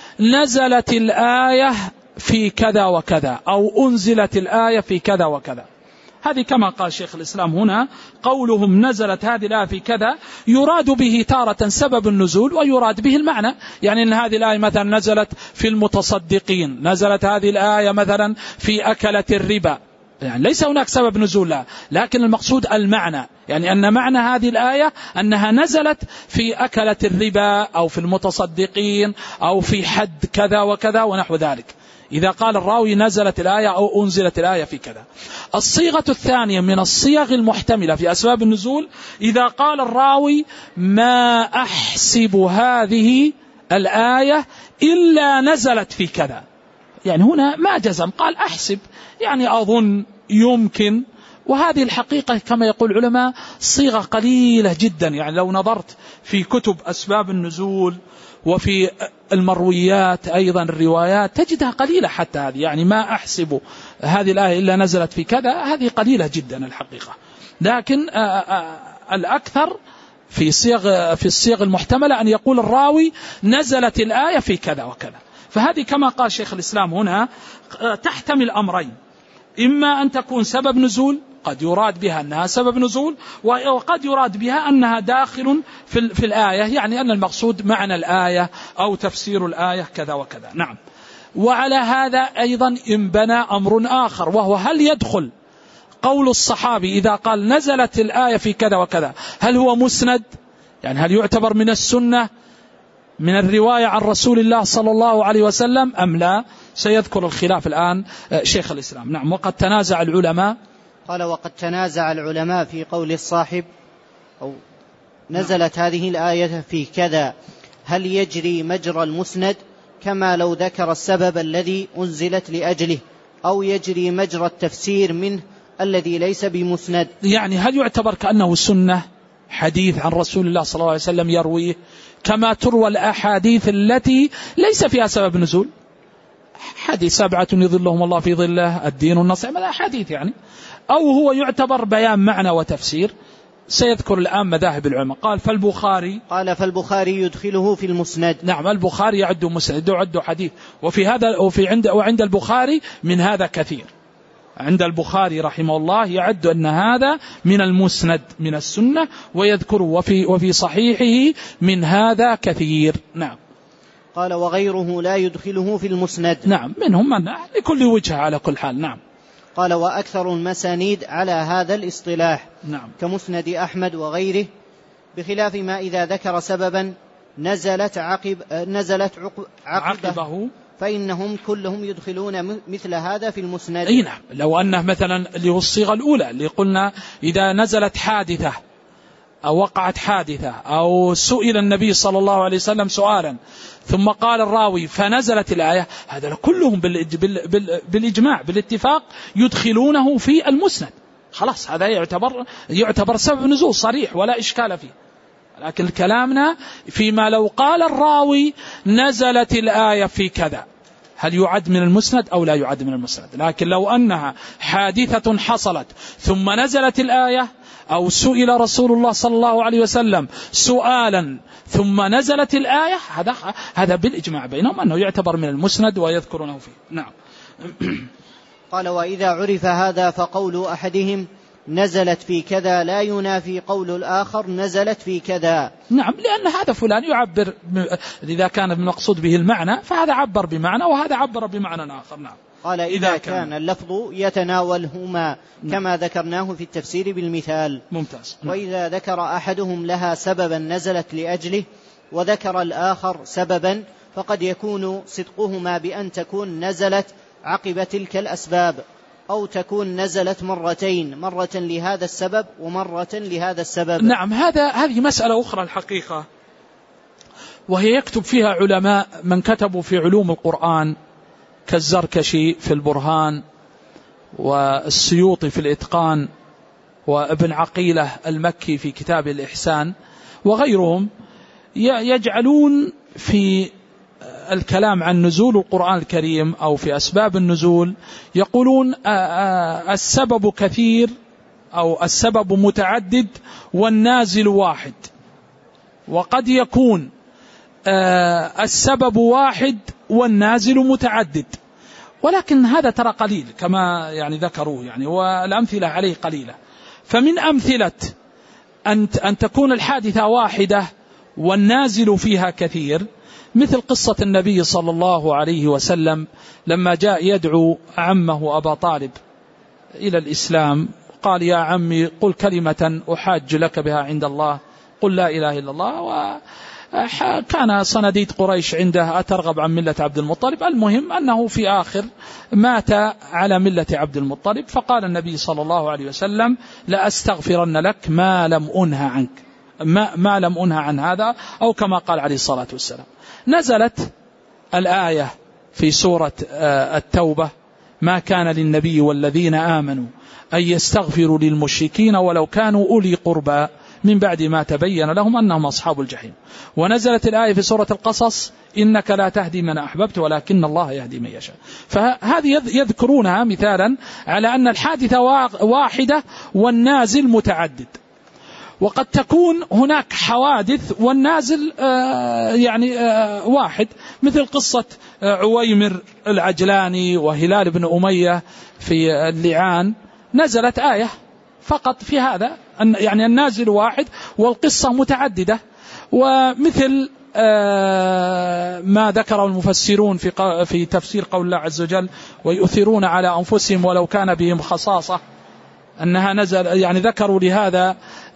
نزلت الآية في كذا وكذا أو أنزلت الآية في كذا وكذا، هذه كما قال شيخ الإسلام هنا قولهم نزلت هذه الآية في كذا يراد به تارة سبب النزول ويراد به المعنى. يعني أن هذه الآية مثلا نزلت في المتصدقين، نزلت هذه الآية مثلا في أكلة الربا، يعني ليس هناك سبب نزول لها، لكن المقصود المعنى، يعني أن معنى هذه الآية أنها نزلت في أكلة الربا أو في المتصدقين أو في حد كذا وكذا ونحو ذلك. إذا قال الراوي نزلت الآية أو أنزلت الآية في كذا. الصيغة الثانية من الصيغ المحتملة في أسباب النزول إذا قال الراوي ما أحسب هذه الآية إلا نزلت في كذا، يعني هنا ما جزم، قال أحسب، يعني أظن، يمكن. وهذه الحقيقة كما يقول العلماء صيغة قليلة جدا، يعني لو نظرت في كتب أسباب النزول وفي المرويات أيضا الروايات تجدها قليلة حتى هذه، يعني ما أحسب هذه الآية إلا نزلت في كذا، هذه قليلة جدا الحقيقة. لكن الأكثر في صيغ في الصيغ المحتملة أن يقول الراوي نزلت الآية في كذا وكذا. فهذه كما قال شيخ الإسلام هنا تحتمل أمرين، إما أن تكون سبب نزول، قد يراد بها أنها سبب نزول، وقد يراد بها أنها داخل في, في الآية، يعني أن المقصود معنى الآية أو تفسير الآية كذا وكذا. نعم. وعلى هذا أيضا انبنى أمر آخر، وهو هل يدخل قول الصحابي إذا قال نزلت الآية في كذا وكذا، هل هو مسند؟ يعني هل يعتبر من السنة من الرواية عن رسول الله صلى الله عليه وسلم أم لا؟ سيذكر الخلاف الآن شيخ الإسلام. نعم. وقد تنازع العلماء، قال وقد تنازع العلماء في قول الصاحب أو نزلت نعم. هذه الآية في كذا، هل يجري مجرى المسند كما لو ذكر السبب الذي أنزلت لأجله، أو يجري مجرى التفسير منه الذي ليس بمسند؟ يعني هل يعتبر كأنه سنة، حديث عن رسول الله صلى الله عليه وسلم يرويه، كما تروى الأحاديث التي ليس فيها سبب نزول، حديث سبعة يظلهم الله في ظله، الدين النصيحة، من الأحاديث يعني، أو هو يعتبر بيان معنى وتفسير؟ سيذكر الآن مذاهب العلماء. قال فالبخاري قال فالبخاري يدخله في المسند. نعم. البخاري يعد مسند ويعد حديث، وفي هذا وفي عند وعند البخاري من هذا كثير. عند البخاري رحمه الله يعد أن هذا من المسند من السنة، ويذكر وفي وفي صحيحه من هذا كثير. نعم. قال وغيره لا يدخله في المسند. نعم. منهم من لكل وجه على كل حال. نعم. قال وأكثر المسانيد على هذا الاصطلاح. نعم. كمسند أحمد وغيره، بخلاف ما إذا ذكر سببا نزلت عقب نزلت عقب عقبه, عقبه فإنهم كلهم يدخلون مثل هذا في المسند. أي نعم. لو أنه مثلا اللي هو الصيغة الأولى اللي قلنا إذا نزلت حادثة أو وقعت حادثة أو سئل النبي صلى الله عليه وسلم سؤالا ثم قال الراوي فنزلت الآية، هذا كلهم بالإجماع بالاتفاق يدخلونه في المسند، خلاص هذا يعتبر يعتبر سبب نزول صريح ولا إشكال فيه. لكن كلامنا فيما لو قال الراوي نزلت الآية في كذا، هل يعد من المسند أو لا يعد من المسند؟ لكن لو أنها حادثة حصلت ثم نزلت الآية، أو سئل رسول الله صلى الله عليه وسلم سؤالا ثم نزلت الآية، هذا هذا بالإجماع بينهم أنه يعتبر من المسند ويذكرونه فيه. نعم. قال وإذا عرف هذا فقول أحدهم نزلت في كذا لا ينافي قول الآخر نزلت في كذا. نعم. لأن هذا فلان يعبر، إذا كان المقصود به المعنى فهذا عبر بمعنى وهذا عبر بمعنى آخر. نعم. قال إذا, إذا كان, كان اللفظ يتناولهما كما ذكرناه في التفسير بالمثال. ممتاز. وإذا ذكر أحدهم لها سببا نزلت لأجله وذكر الآخر سببا، فقد يكون صدقهما بأن تكون نزلت عقب تلك الأسباب، أو تكون نزلت مرتين، مرة لهذا السبب ومرة لهذا السبب. نعم. هذا هذه مسألة أخرى الحقيقة، وهي يكتب فيها علماء من كتبوا في علوم القرآن كالزركشي في البرهان، والسيوطي في الإتقان، وابن عقيلة المكي في كتاب الإحسان، وغيرهم، يجعلون في الكلام عن نزول القرآن الكريم أو في أسباب النزول يقولون السبب كثير أو السبب متعدد والنازل واحد، وقد يكون السبب واحد والنازل متعدد، ولكن هذا ترى قليل كما يعني ذكروه يعني، والأمثلة عليه قليلة. فمن أمثلة أن تكون الحادثة واحدة والنازل فيها كثير، مثل قصة النبي صلى الله عليه وسلم لما جاء يدعو عمه أبا طالب إلى الإسلام، قال يا عمي قل كلمة أحاج لك بها عند الله، قل لا إله إلا الله. وكان صناديد قريش عنده أترغب عن ملة عبد المطلب. المهم أنه في آخر مات على ملة عبد المطلب، فقال النبي صلى الله عليه وسلم لا أستغفرن لك ما لم أنهى عنك، ما, ما لم أنهى عن هذا، أو كما قال عليه الصلاة والسلام. نزلت الآية في سورة التوبة ما كان للنبي والذين آمنوا أن يستغفروا للمشركين ولو كانوا أولي قربى من بعد ما تبين لهم أنهم أصحاب الجحيم. ونزلت الآية في سورة القصص إنك لا تهدي من أحببت ولكن الله يهدي من يشاء. فهذه يذكرونها مثالا على أن الحادثة واحدة والنازل متعدد. وقد تكون هناك حوادث والنازل يعني واحد، مثل قصة عويمر العجلاني وهلال بن أمية في اللعان، نزلت آية فقط في هذا، يعني النازل واحد والقصة متعددة. ومثل ما ذكر المفسرون في في تفسير قول الله عز وجل ويؤثرون على أنفسهم ولو كان بهم خصاصة، أنها نزل يعني ذكروا لهذا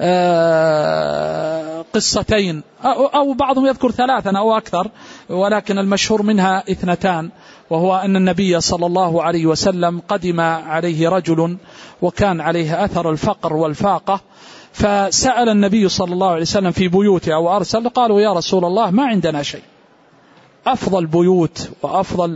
قصتين أو بعضهم يذكر ثلاثا أو أكثر، ولكن المشهور منها اثنتان، وهو أن النبي صلى الله عليه وسلم قدم عليه رجل وكان عليه أثر الفقر والفاقة، فسأل النبي صلى الله عليه وسلم في بيوته أو أرسل، قالوا يا رسول الله ما عندنا شيء، أفضل بيوت وأفضل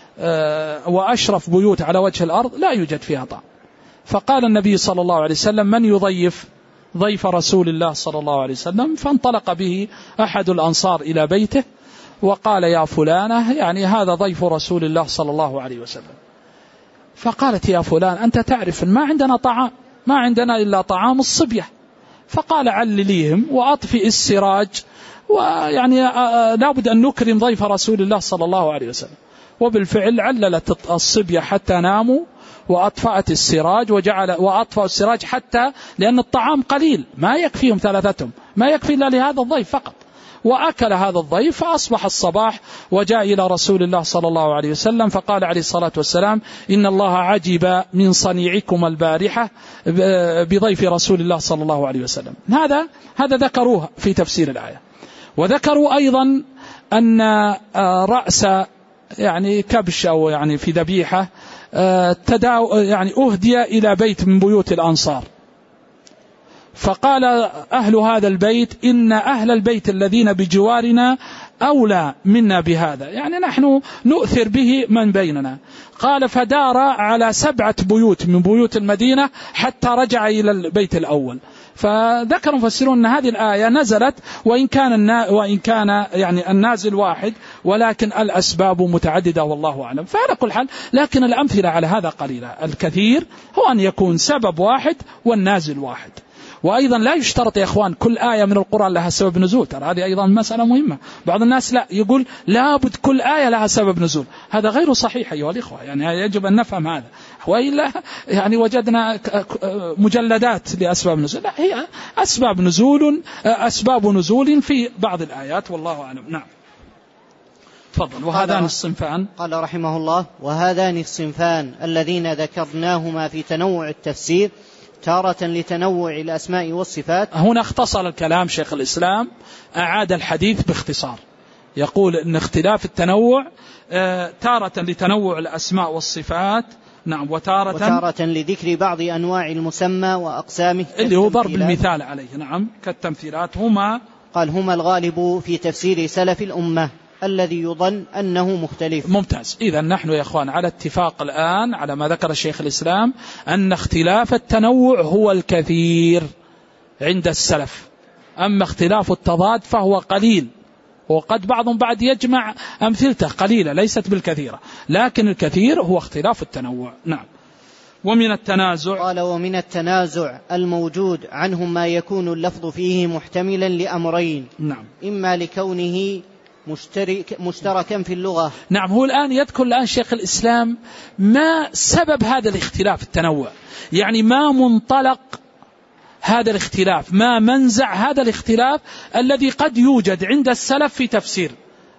وأشرف بيوت على وجه الأرض لا يوجد فيها طعام. فقال النبي صلى الله عليه وسلم من يضيف ضيف رسول الله صلى الله عليه وسلم؟ فانطلق به أحد الأنصار إلى بيته وقال يا فلانة، يعني هذا ضيف رسول الله صلى الله عليه وسلم. فقالت يا فلان أنت تعرف ما عندنا طعام، ما عندنا إلا طعام الصبية. فقال علليهم وأطفئ السراج، ويعني لابد أن نكرم ضيف رسول الله صلى الله عليه وسلم. وبالفعل عللت الصبية حتى ناموا وأطفأت السراج وجعل وأطفأ السراج حتى لأن الطعام قليل ما يكفيهم ثلاثتهم، ما يكفي إلا لهذا الضيف فقط. وأكل هذا الضيف فأصبح الصباح وجاء إلى رسول الله صلى الله عليه وسلم فقال عليه الصلاة والسلام إن الله عجب من صنيعكم البارحة بضيف رسول الله صلى الله عليه وسلم. هذا هذا ذكروه في تفسير الآية. وذكروا أيضا أن رأس يعني كبش أو يعني في ذبيحة تداو يعني أهدي إلى بيت من بيوت الأنصار، فقال أهل هذا البيت إن أهل البيت الذين بجوارنا أولى منا بهذا، يعني نحن نؤثر به من بيننا. قال فدار على سبعة بيوت من بيوت المدينة حتى رجع إلى البيت الأول. فذكر مفسرون أن هذه الآية نزلت وإن كان النا وإن كان يعني النازل واحد، ولكن الأسباب متعددة والله أعلم. فعلى كل حال، لكن الأمثلة على هذا قليلة. الكثير هو أن يكون سبب واحد والنازل واحد. وأيضا لا يشترط يا إخوان كل آية من القرآن لها سبب نزول، ترى هذه أيضا مسألة مهمة. بعض الناس لا يقول لابد كل آية لها سبب نزول، هذا غير صحيح أيها الإخوة، يعني يجب أن نفهم هذا، وإلا يعني وجدنا مجلدات لأسباب نزول. لا، هي أسباب نزول أسباب نزول في بعض الآيات والله أعلم. نعم تفضل. وهذان الصنفان قال رحمه الله وهذان الصنفان الذين ذكرناهما في تنوع التفسير تارة لتنوع الأسماء والصفات. هنا اختصر الكلام شيخ الإسلام، أعاد الحديث باختصار، يقول أن اختلاف التنوع تارة لتنوع الأسماء والصفات، نعم، وتارة, وتارة لذكر بعض أنواع المسمى وأقسامه اللي هو ضرب المثال عليه، نعم، كالتمثيلات. هما قال هما الغالب في تفسير سلف الأمة الذي يظن أنه مختلف. ممتاز. إذا نحن يا أخوان على اتفاق الآن على ما ذكر الشيخ الإسلام أن اختلاف التنوع هو الكثير عند السلف، أما اختلاف التضاد فهو قليل، وقد بعضهم بعد يجمع أمثلته قليلة ليست بالكثيرة، لكن الكثير هو اختلاف التنوع. نعم. ومن التنازع قال ومن التنازع الموجود عنهم ما يكون اللفظ فيه محتملا لأمرين، نعم، إما لكونه مشترك مشتركا في اللغة. نعم. هو الآن يذكر الآن شيخ الإسلام ما سبب هذا الاختلاف التنوع، يعني ما منطلق هذا الاختلاف، ما منزع هذا الاختلاف الذي قد يوجد عند السلف في تفسير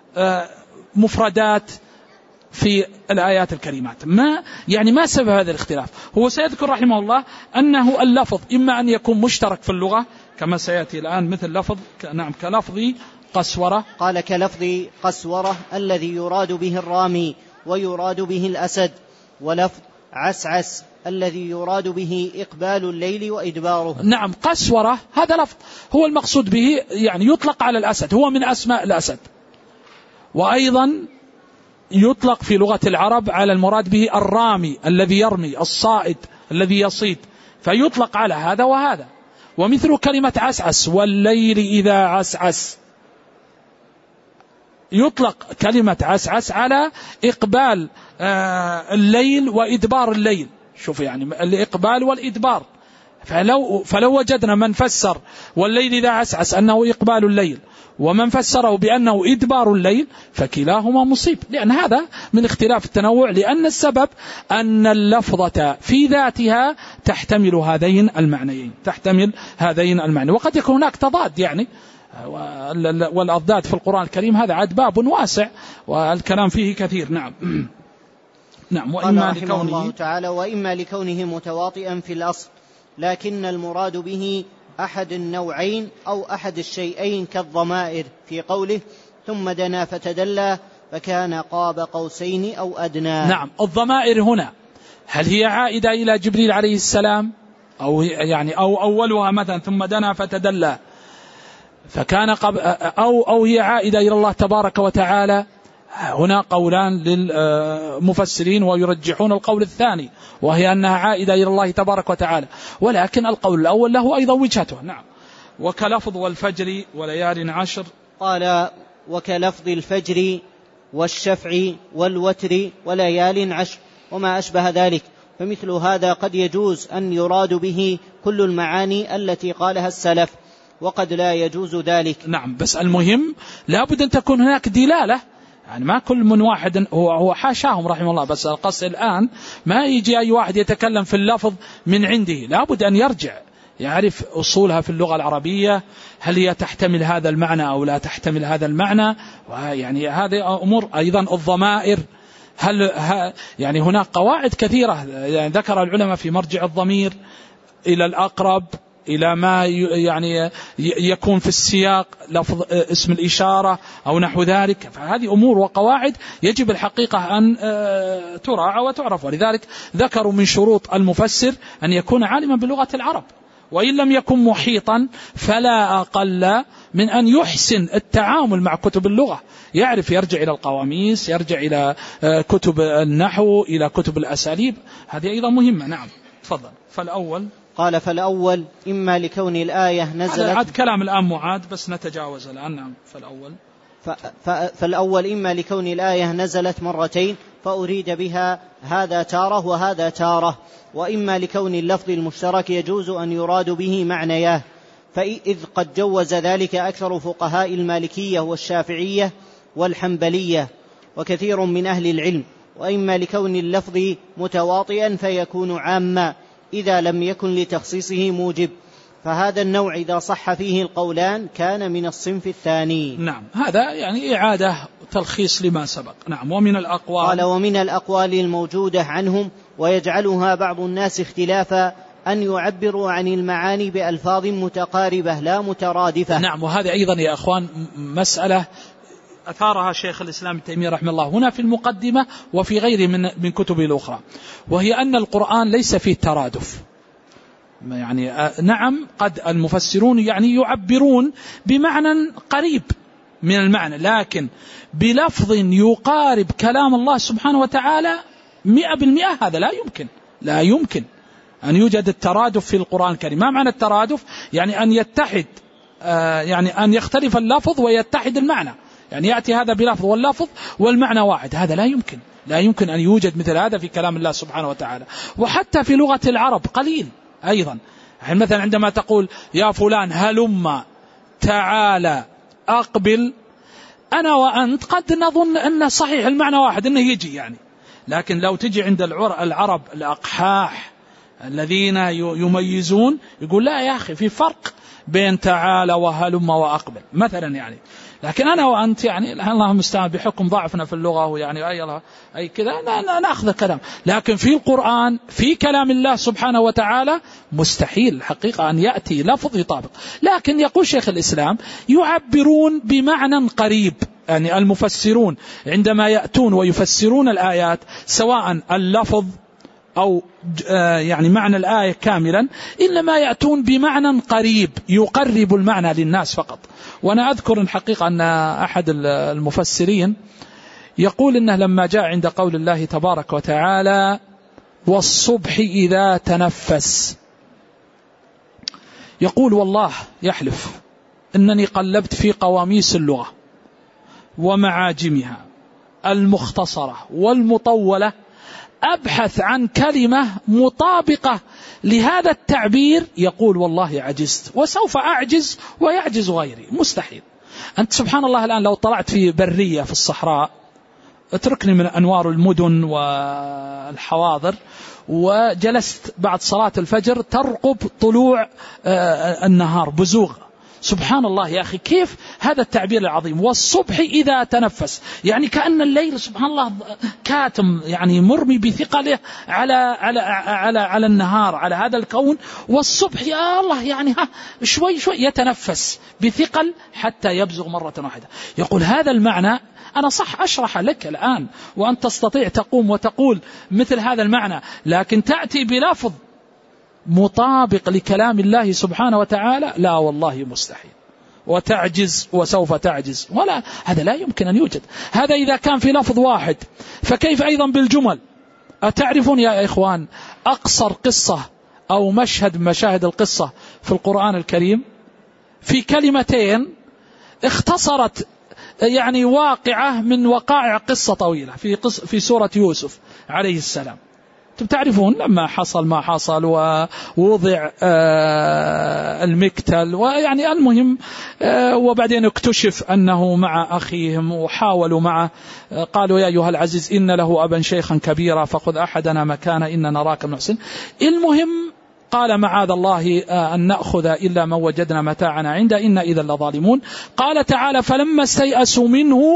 مفردات في الآيات الكريمات. ما يعني ما سبب هذا الاختلاف؟ هو سيذكر رحمه الله أنه اللفظ إما أن يكون مشترك في اللغة كما سيأتي الآن، مثل لفظ نعم كلفظ قسورة. قال كلفظ قسورة الذي يراد به الرامي ويراد به الأسد، ولفظ عسعس الذي يراد به إقبال الليل وإدباره. نعم، قسورة هذا لفظ هو المقصود به، يعني يطلق على الأسد، هو من أسماء الأسد، وأيضا يطلق في لغة العرب على المراد به الرامي الذي يرمي، الصائد الذي يصيد، فيطلق على هذا وهذا. ومثل كلمة عسعس والليل إذا عسعس، يطلق كلمة عسعس على إقبال الليل وإدبار الليل. شوف يعني الإقبال والإدبار، فلو, فلو وجدنا من فسر والليل إذا عسعس أنه إقبال الليل، ومن فسره بأنه إدبار الليل، فكلاهما مصيب، لأن هذا من اختلاف التنوع، لأن السبب أن اللفظة في ذاتها تحتمل هذين المعنيين، تحتمل هذين المعنيين، وقد يكون هناك تضاد يعني، والأضداد في القرآن الكريم هذا عاد باب واسع والكلام فيه كثير. نعم. نعم. وإما لكونه الله تعالى وإما لكونه متواطئا في الأصل، لكن المراد به أحد النوعين أو أحد الشيئين كالضمائر في قوله ثم دنا فتدلى فكان قاب قوسين أو أدنى. نعم. الضمائر هنا هل هي عائدة إلى جبريل عليه السلام، أو يعني أو أولها مثلا ثم دنا فتدلى فكان قاب، أو أو هي عائدة إلى الله تبارك وتعالى؟ هنا قولان للمفسرين ويرجحون القول الثاني، وهي أنها عائدة إلى الله تبارك وتعالى، ولكن القول الأول له أيضا وجهته. نعم. وكلفظ والفجر وليال عشر، قال وكلفظ الفجر والشفع والوتر وليال عشر وما أشبه ذلك، فمثل هذا قد يجوز أن يراد به كل المعاني التي قالها السلف، وقد لا يجوز ذلك. نعم. بس المهم لا بد أن تكون هناك دلالة، يعني ما كل من واحد هو هو حاشاهم رحمه الله، بس القصد الآن ما يجي أي واحد يتكلم في اللفظ من عنده، لا بد أن يرجع يعرف أصولها في اللغة العربية، هل هي تحتمل هذا المعنى أو لا تحتمل هذا المعنى، يعني هذه أمور. أيضا الضمائر، هل يعني هناك قواعد كثيرة يعني ذكر العلماء في مرجع الضمير إلى الأقرب، إلى ما يعني يكون في السياق لفظ اسم الإشارة أو نحو ذلك، فهذه أمور وقواعد يجب الحقيقة أن تراعى وتعرف. ولذلك ذكروا من شروط المفسر أن يكون عالما بلغة العرب، وإن لم يكن محيطا فلا أقل من أن يحسن التعامل مع كتب اللغة، يعرف يرجع إلى القواميس، يرجع إلى كتب النحو، إلى كتب الأساليب، هذه أيضا مهمة. نعم. تفضل. فالأول قال فالأول إما لكون الآية نزلت، عاد كلام الآن معاد بس نتجاوز الآن. نعم. فالأول فالأول إما لكون الآية نزلت مرتين فأريد بها هذا تارة وهذا تارة، وإما لكون اللفظ المشترك يجوز أن يراد به معنياه، فإذ قد جوز ذلك أكثر فقهاء المالكية والشافعية والحنبلية وكثير من أهل العلم. وإما لكون اللفظ متواطئا فيكون عاما إذا لم يكن لتخصيصه موجب، فهذا النوع إذا صح فيه القولان كان من الصنف الثاني. نعم. هذا يعني إعادة تلخيص لما سبق. نعم. ومن الأقوال، قال ومن الأقوال الموجودة عنهم ويجعلها بعض الناس اختلافا أن يعبروا عن المعاني بألفاظ متقاربة لا مترادفة. نعم. وهذا أيضا يا أخوان مسألة أثارها شيخ الإسلام ابن تيمية رحمه الله هنا في المقدمة وفي غيره من من كتبه الأخرى، وهي أن القرآن ليس فيه ترادف. يعني نعم قد المفسرون يعني يعبرون بمعنى قريب من المعنى، لكن بلفظ يقارب كلام الله سبحانه وتعالى مئة بالمئة، هذا لا يمكن، لا يمكن أن يوجد الترادف في القرآن الكريم. ما معنى الترادف؟ يعني أن يتحد، يعني أن يختلف اللفظ ويتحد المعنى، يعني يأتي هذا بلفظ واللفظ والمعنى واحد، هذا لا يمكن، لا يمكن أن يوجد مثل هذا في كلام الله سبحانه وتعالى. وحتى في لغة العرب قليل أيضا، يعني مثلا عندما تقول يا فلان هلم تعالى أقبل، أنا وأنت قد نظن أن صحيح المعنى واحد أنه يجي يعني، لكن لو تجي عند العرب الأقحاح الذين يميزون يقول لا يا أخي في فرق بين تعالى وهلم وأقبل مثلا يعني. لكن أنا وأنت يعني اللهم استعان بحكم ضعفنا في اللغة ويعني أي الله أي كذا نأخذ الكلام، لكن في القرآن في كلام الله سبحانه وتعالى مستحيل الحقيقة أن يأتي لفظ يطابق. لكن يقول شيخ الإسلام يعبرون بمعنى قريب، يعني المفسرون عندما يأتون ويفسرون الآيات سواء اللفظ أو يعني معنى الآية كاملا إنما يأتون بمعنى قريب يقرب المعنى للناس فقط. وأنا أذكر الحقيقة أن أحد المفسرين يقول إنه لما جاء عند قول الله تبارك وتعالى والصبح إذا تنفس، يقول والله يحلف أنني قلبت في قواميس اللغة ومعاجمها المختصرة والمطولة أبحث عن كلمة مطابقة لهذا التعبير، يقول والله عجزت وسوف أعجز ويعجز غيري، مستحيل. أنت سبحان الله الآن لو طلعت في برية في الصحراء، اتركني من أنوار المدن والحواضر، وجلست بعد صلاة الفجر ترقب طلوع النهار بزوغ، سبحان الله يا أخي كيف هذا التعبير العظيم. والصبح إذا تنفس، يعني كأن الليل سبحان الله كاتم، يعني مرمي بثقله على على على على النهار، على هذا الكون. والصبح يا الله يعني ها شوي شوي يتنفس بثقل حتى يبزغ مرة واحدة. يقول هذا المعنى أنا صح أشرح لك الآن وأنت تستطيع تقوم وتقول مثل هذا المعنى، لكن تأتي بلفظ مطابق لكلام الله سبحانه وتعالى، لا والله مستحيل، وتعجز وسوف تعجز، ولا هذا لا يمكن أن يوجد. هذا إذا كان في لفظ واحد، فكيف أيضا بالجمل؟ أتعرفون يا إخوان أقصر قصة أو مشهد مشاهد القصة في القرآن الكريم في كلمتين اختصرت يعني واقعة من وقائع قصة طويلة في قص في سورة يوسف عليه السلام. أنتم تعرفون لما حصل ما حصل ووضع المكتل، ويعني المهم وبعدين اكتشف أنه مع أخيهم وحاولوا معه، قالوا يا أيها العزيز إن له أبا شيخا كبيرا فخذ أحدنا مكانه إننا نراك محسن. المهم قال معاذ الله أن نأخذ إلا من وجدنا متاعنا عنده إنا إذا لظالمون. قال تعالى فلما استيأسوا منه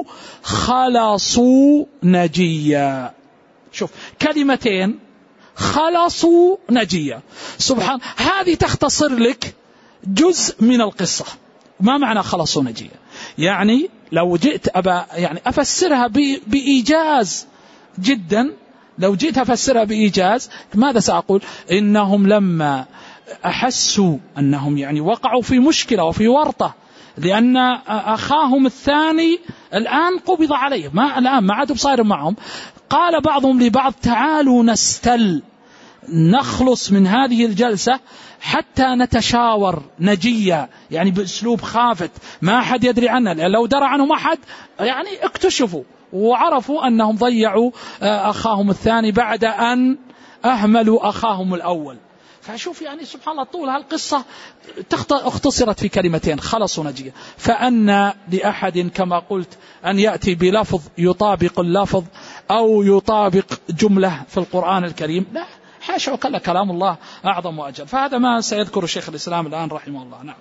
خلصوا نجيا. شوف كلمتين خلصوا نجيا، سبحان، هذه تختصر لك جزء من القصة. ما معنى خلصوا نجيا؟ يعني لو جئت أبا يعني أفسرها بإيجاز جدا، لو جيت أفسرها بإيجاز ماذا سأقول؟ إنهم لما أحسوا أنهم يعني وقعوا في مشكلة وفي ورطة، لأن أخاهم الثاني الآن قبض عليه، ما الآن ما عاد بصير معهم، قال بعضهم لبعض تعالوا نستل نخلص من هذه الجلسة حتى نتشاور نجيا، يعني بأسلوب خافت ما أحد يدري عنه، لأن لو درى عنهم أحد يعني اكتشفوا وعرفوا أنهم ضيعوا أخاهم الثاني بعد أن أهملوا أخاهم الأول. فشوف يعني سبحان الله طول هالقصة اختصرت في كلمتين خلصوا نجيا. فأن لأحد كما قلت أن يأتي بلفظ يطابق اللفظ أو يطابق جملة في القرآن الكريم، لا حاشا وكلا، كلام الله أعظم وأجل. فهذا ما سيذكر الشيخ الإسلام الآن رحمه الله. نعم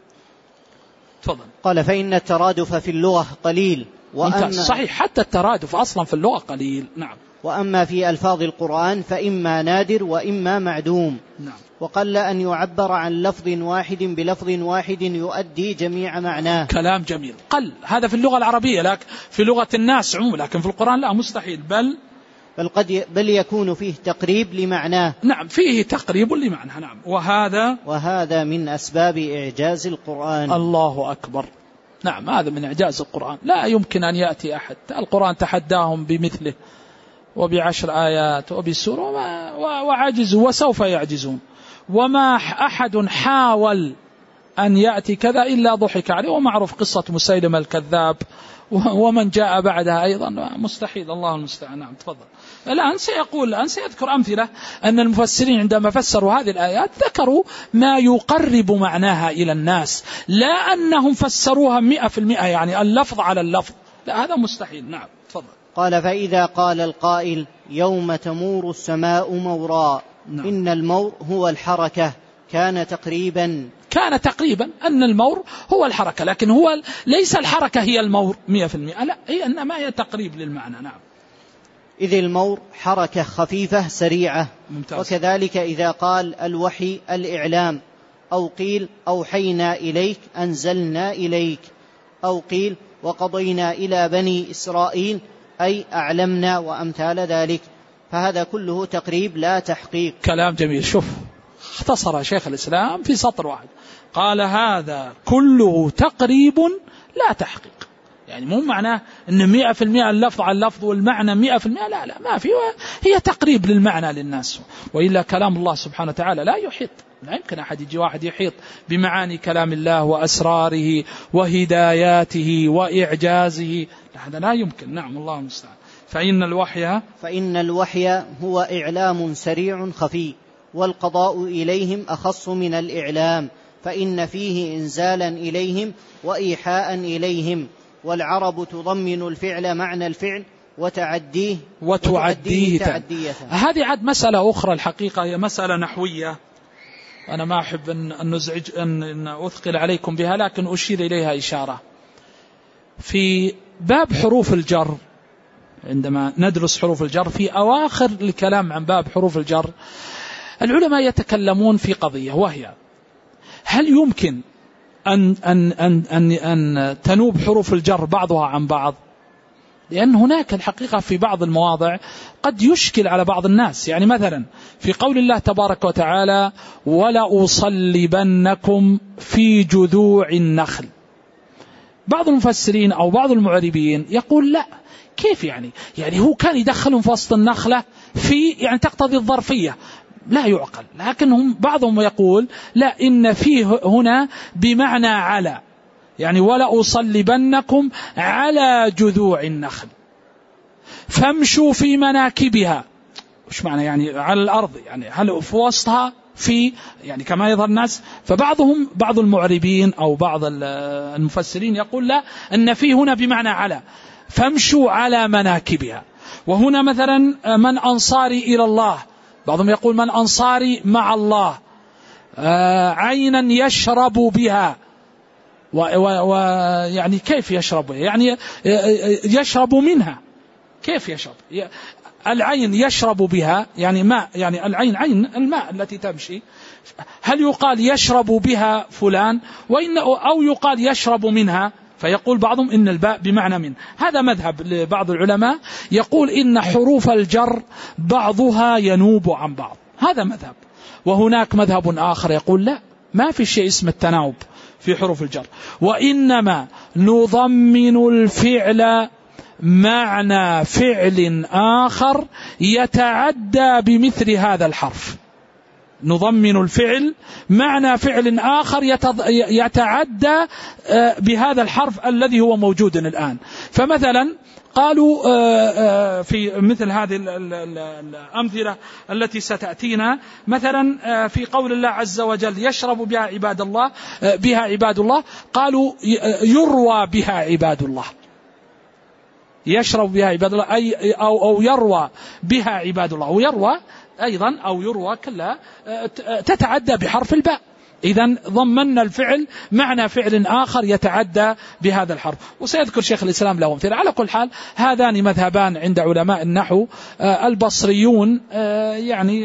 تفضل. قال فإن الترادف في اللغة قليل، وأما صحيح حتى الترادف أصلا في اللغة قليل. نعم. وأما في ألفاظ القرآن فإما نادر وإما معدوم. نعم. وقل أن يعبر عن لفظ واحد بلفظ واحد يؤدي جميع معناه. كلام جميل. قل هذا في اللغة العربية، لكن في لغة الناس عموما، لكن في القرآن لا مستحيل، بل بل قد بل يكون فيه تقريب لمعناه. نعم فيه تقريب لمعناه. نعم. وهذا وهذا من أسباب إعجاز القرآن. الله أكبر. نعم هذا من إعجاز القرآن، لا يمكن أن يأتي أحد. القرآن تحداهم بمثله وبعشر آيات وبسورة وعجزوا وسوف يعجزون، وما أحد حاول أن يأتي كذا إلا ضحك عليه. ومعروف قصة مسيلمة الكذاب ومن جاء بعدها أيضا مستحيل، الله المستعان. نعم تفضل. الآن سيقول الآن سيذكر أمثلة أن المفسرين عندما فسروا هذه الآيات ذكروا ما يقرب معناها إلى الناس، لا أنهم فسروها مئة في المئة يعني اللفظ على اللفظ، لا هذا مستحيل. نعم تفضل. قال فإذا قال القائل يوم تمور السماء مورا، نعم. إن المور هو الحركة، كان تقريبا كان تقريبا أن المور هو الحركة، لكن هو ليس الحركة هي المور مئة في المئة، لا هي إنما هي تقريب للمعنى. نعم. إذ المور حركة خفيفة سريعة. ممتاز. وكذلك إذا قال الوحي الإعلام، أو قيل أوحينا إليك أنزلنا إليك، أو قيل وقضينا إلى بني إسرائيل أي أعلمنا، وأمثال ذلك، فهذا كله تقريب لا تحقيق. كلام جميل. شوف اختصر شيخ الإسلام في سطر واحد، قال هذا كله تقريب لا تحقيق، يعني مو معناه أن مئة في المئة اللفظ على اللفظ والمعنى مئة في المئة، لا لا ما في، هي تقريب للمعنى للناس. وإلا كلام الله سبحانه وتعالى لا يحيط، لا يمكن أحد يجي واحد يحيط بمعاني كلام الله وأسراره وهداياته وإعجازه، هذا لا يمكن. نعم الله المستعان. فإن الوحي فإن الوحي هو إعلام سريع خفي، والقضاء إليهم أخص من الإعلام، فإن فيه إنزالا إليهم وإيحاء إليهم. والعرب تضمن الفعل معنى الفعل وتعديه وتعديه تعدية. هذه عاد مسألة أخرى الحقيقة، هي مسألة نحوية، أنا ما أحب أن نزعج أن أثقل عليكم بها، لكن أشير إليها إشارة. في باب حروف الجر، عندما ندرس حروف الجر في أواخر الكلام عن باب حروف الجر، العلماء يتكلمون في قضية، وهي هل يمكن أن, أن, أن, أن, أن تنوب حروف الجر بعضها عن بعض؟ لأن هناك الحقيقة في بعض المواضع قد يشكل على بعض الناس. يعني مثلا في قول الله تبارك وتعالى ولأصلبنكم في جذوع النخل، بعض المفسرين أو بعض المعربين يقول لا، كيف يعني؟ يعني هو كان يدخلهم في وسط النخلة في يعني تقتضي الظرفية، لا يعقل. لكنهم بعضهم يقول لا، إن فيه هنا بمعنى على، يعني ولا أصلبنكم على جذوع النخل فامشوا في مناكبها. وش معنى يعني على الأرض؟ يعني هل في وسطها في يعني كما يظهر الناس؟ فبعضهم بعض المعربين أو بعض المفسرين يقول لا، أن فيه هنا بمعنى على، فامشوا على مناكبها. وهنا مثلا من أنصاري إلى الله، بعضهم يقول من أنصاري مع الله، آه عينا يشرب بها، ويعني كيف يشرب؟ يعني يشرب منها، كيف يشرب؟ العين يشرب بها يعني ماء، يعني العين عين الماء التي تمشي، هل يقال يشرب بها فلان وإن أو يقال يشرب منها؟ فيقول بعضهم إن الباء بمعنى من. هذا مذهب لبعض العلماء يقول إن حروف الجر بعضها ينوب عن بعض، هذا مذهب. وهناك مذهب آخر يقول لا، ما في شيء اسم التناوب في حروف الجر، وإنما نضمن الفعل معنى فعل آخر يتعدى بمثل هذا الحرف. نضمن الفعل معنى فعل آخر يتعدى بهذا الحرف الذي هو موجود الآن. فمثلا قالوا في مثل هذه الأمثلة التي ستأتينا، مثلا في قول الله عز وجل يشرب بها عباد الله بها عباد الله، قالوا يروى بها عباد الله، يشرب بها عباد الله أي أو, أو يروى بها عباد الله، ويروى أيضا أو يروى كلا تتعدى بحرف الباء. إذن ضمننا الفعل معنى فعل آخر يتعدى بهذا الحرف. وسيذكر شيخ الإسلام له مثال. على كل حال هذان مذهبان عند علماء النحو. البصريون يعني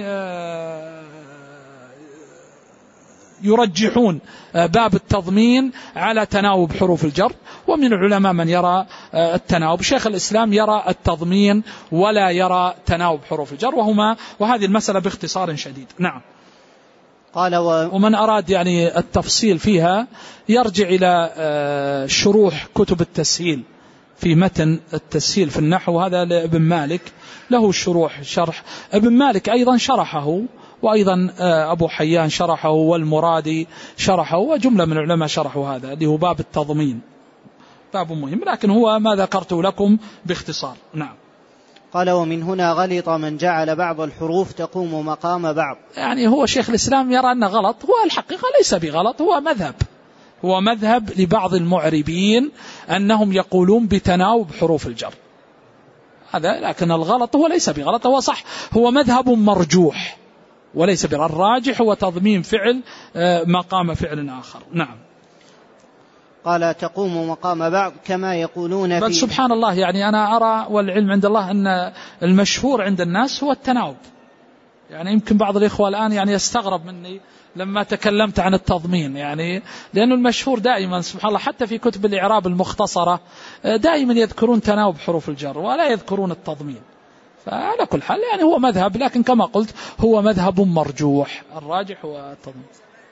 يرجحون باب التضمين على تناوب حروف الجر، ومن العلماء من يرى التناوب. شيخ الإسلام يرى التضمين ولا يرى تناوب حروف الجر، وهما وهذه المسألة باختصار شديد. نعم. قال و... ومن أراد يعني التفصيل فيها يرجع إلى شروح كتب التسهيل، في متن التسهيل في النحو هذا لابن مالك، له شروح شرح ابن مالك أيضا شرحه، وأيضا أبو حيان شرحه، والمرادي شرحه، وجملة من العلماء شرحوا هذا اللي هو باب التضمين، باب مهم، لكن هو ما ذكرت لكم باختصار. نعم. قال ومن هنا غلط من جعل بعض الحروف تقوم مقام بعض. يعني هو شيخ الإسلام يرى أنه غلط، هو الحقيقة ليس بغلط، هو مذهب، هو مذهب لبعض المعربين أنهم يقولون بتناوب حروف الجر هذا، لكن الغلط هو ليس بغلط، هو صح، هو مذهب مرجوح وليس بغلط. الراجح هو تضمين فعل مقام فعل آخر. نعم. قال تقوم مقام بعض كما يقولون. بل سبحان الله، يعني أنا أرى والعلم عند الله أن المشهور عند الناس هو التناوب. يعني يمكن بعض الإخوة الآن يعني يستغرب مني لما تكلمت عن التضمين، يعني لأنه المشهور دائما سبحان الله حتى في كتب الإعراب المختصرة دائما يذكرون تناوب حروف الجر ولا يذكرون التضمين. فعلى كل حال يعني هو مذهب، لكن كما قلت هو مذهب مرجوح، الراجح هو التضمين.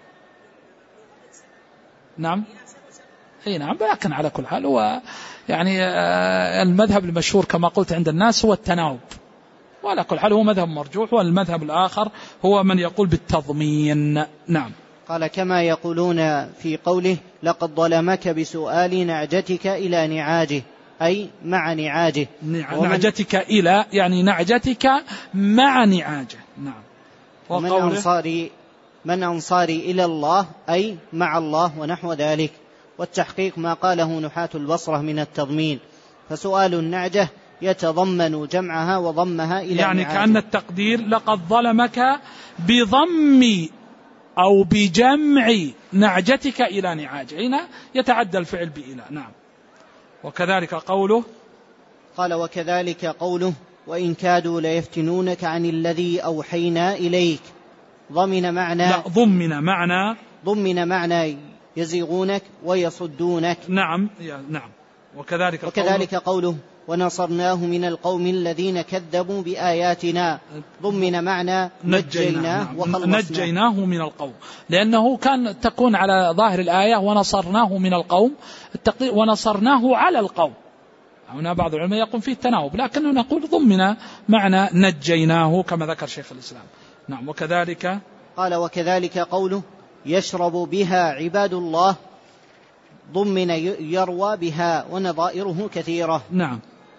نعم. اي نعم، لكن على كل حال هو يعني المذهب المشهور كما قلت عند الناس هو التناوب، وعلى كل حال هو مذهب مرجوح، والمذهب الآخر هو من يقول بالتضمين. نعم. قال كما يقولون في قوله لقد ظلمك بسؤال نعجتك إلى نعاجه، أي مع نعاجه. نعجتك إلى يعني نعجتك مع نعاجه. نعم. ومن أنصاري من أنصاري إلى الله أي مع الله ونحو ذلك. والتحقيق ما قاله نحاة البصرة من التضمين، فسؤال النعجة يتضمن جمعها وضمها إلى يعني نعاجه. كأن التقدير لقد ظلمك بضم أو بجمع نعجتك إلى نعاجه، هنا يتعدى الفعل بإلى. نعم. وكذلك قوله قال وكذلك قوله وإن كادوا ليفتنونك عن الذي أوحينا إليك. ضمن معنى لا ضمن معنى ضمن معنى يزيغونك ويصدونك. نعم نعم. وكذلك, وكذلك قوله ونصرناه من القوم الذين كذبوا بآياتنا. ضمن معنى نجيناه وخلصناه. نجيناه من القوم، لأنه كان تكون على ظاهر الآية ونصرناه من القوم، ونصرناه على القوم. هنا بعض العلماء يقول فيه التناوب، لكنه نقول ضمن معنى نجيناه كما ذكر شيخ الإسلام. نعم. وكذلك قال وكذلك قوله يشرب بها عباد الله. ضمن يروى بها ونظائره كثيرة. نعم.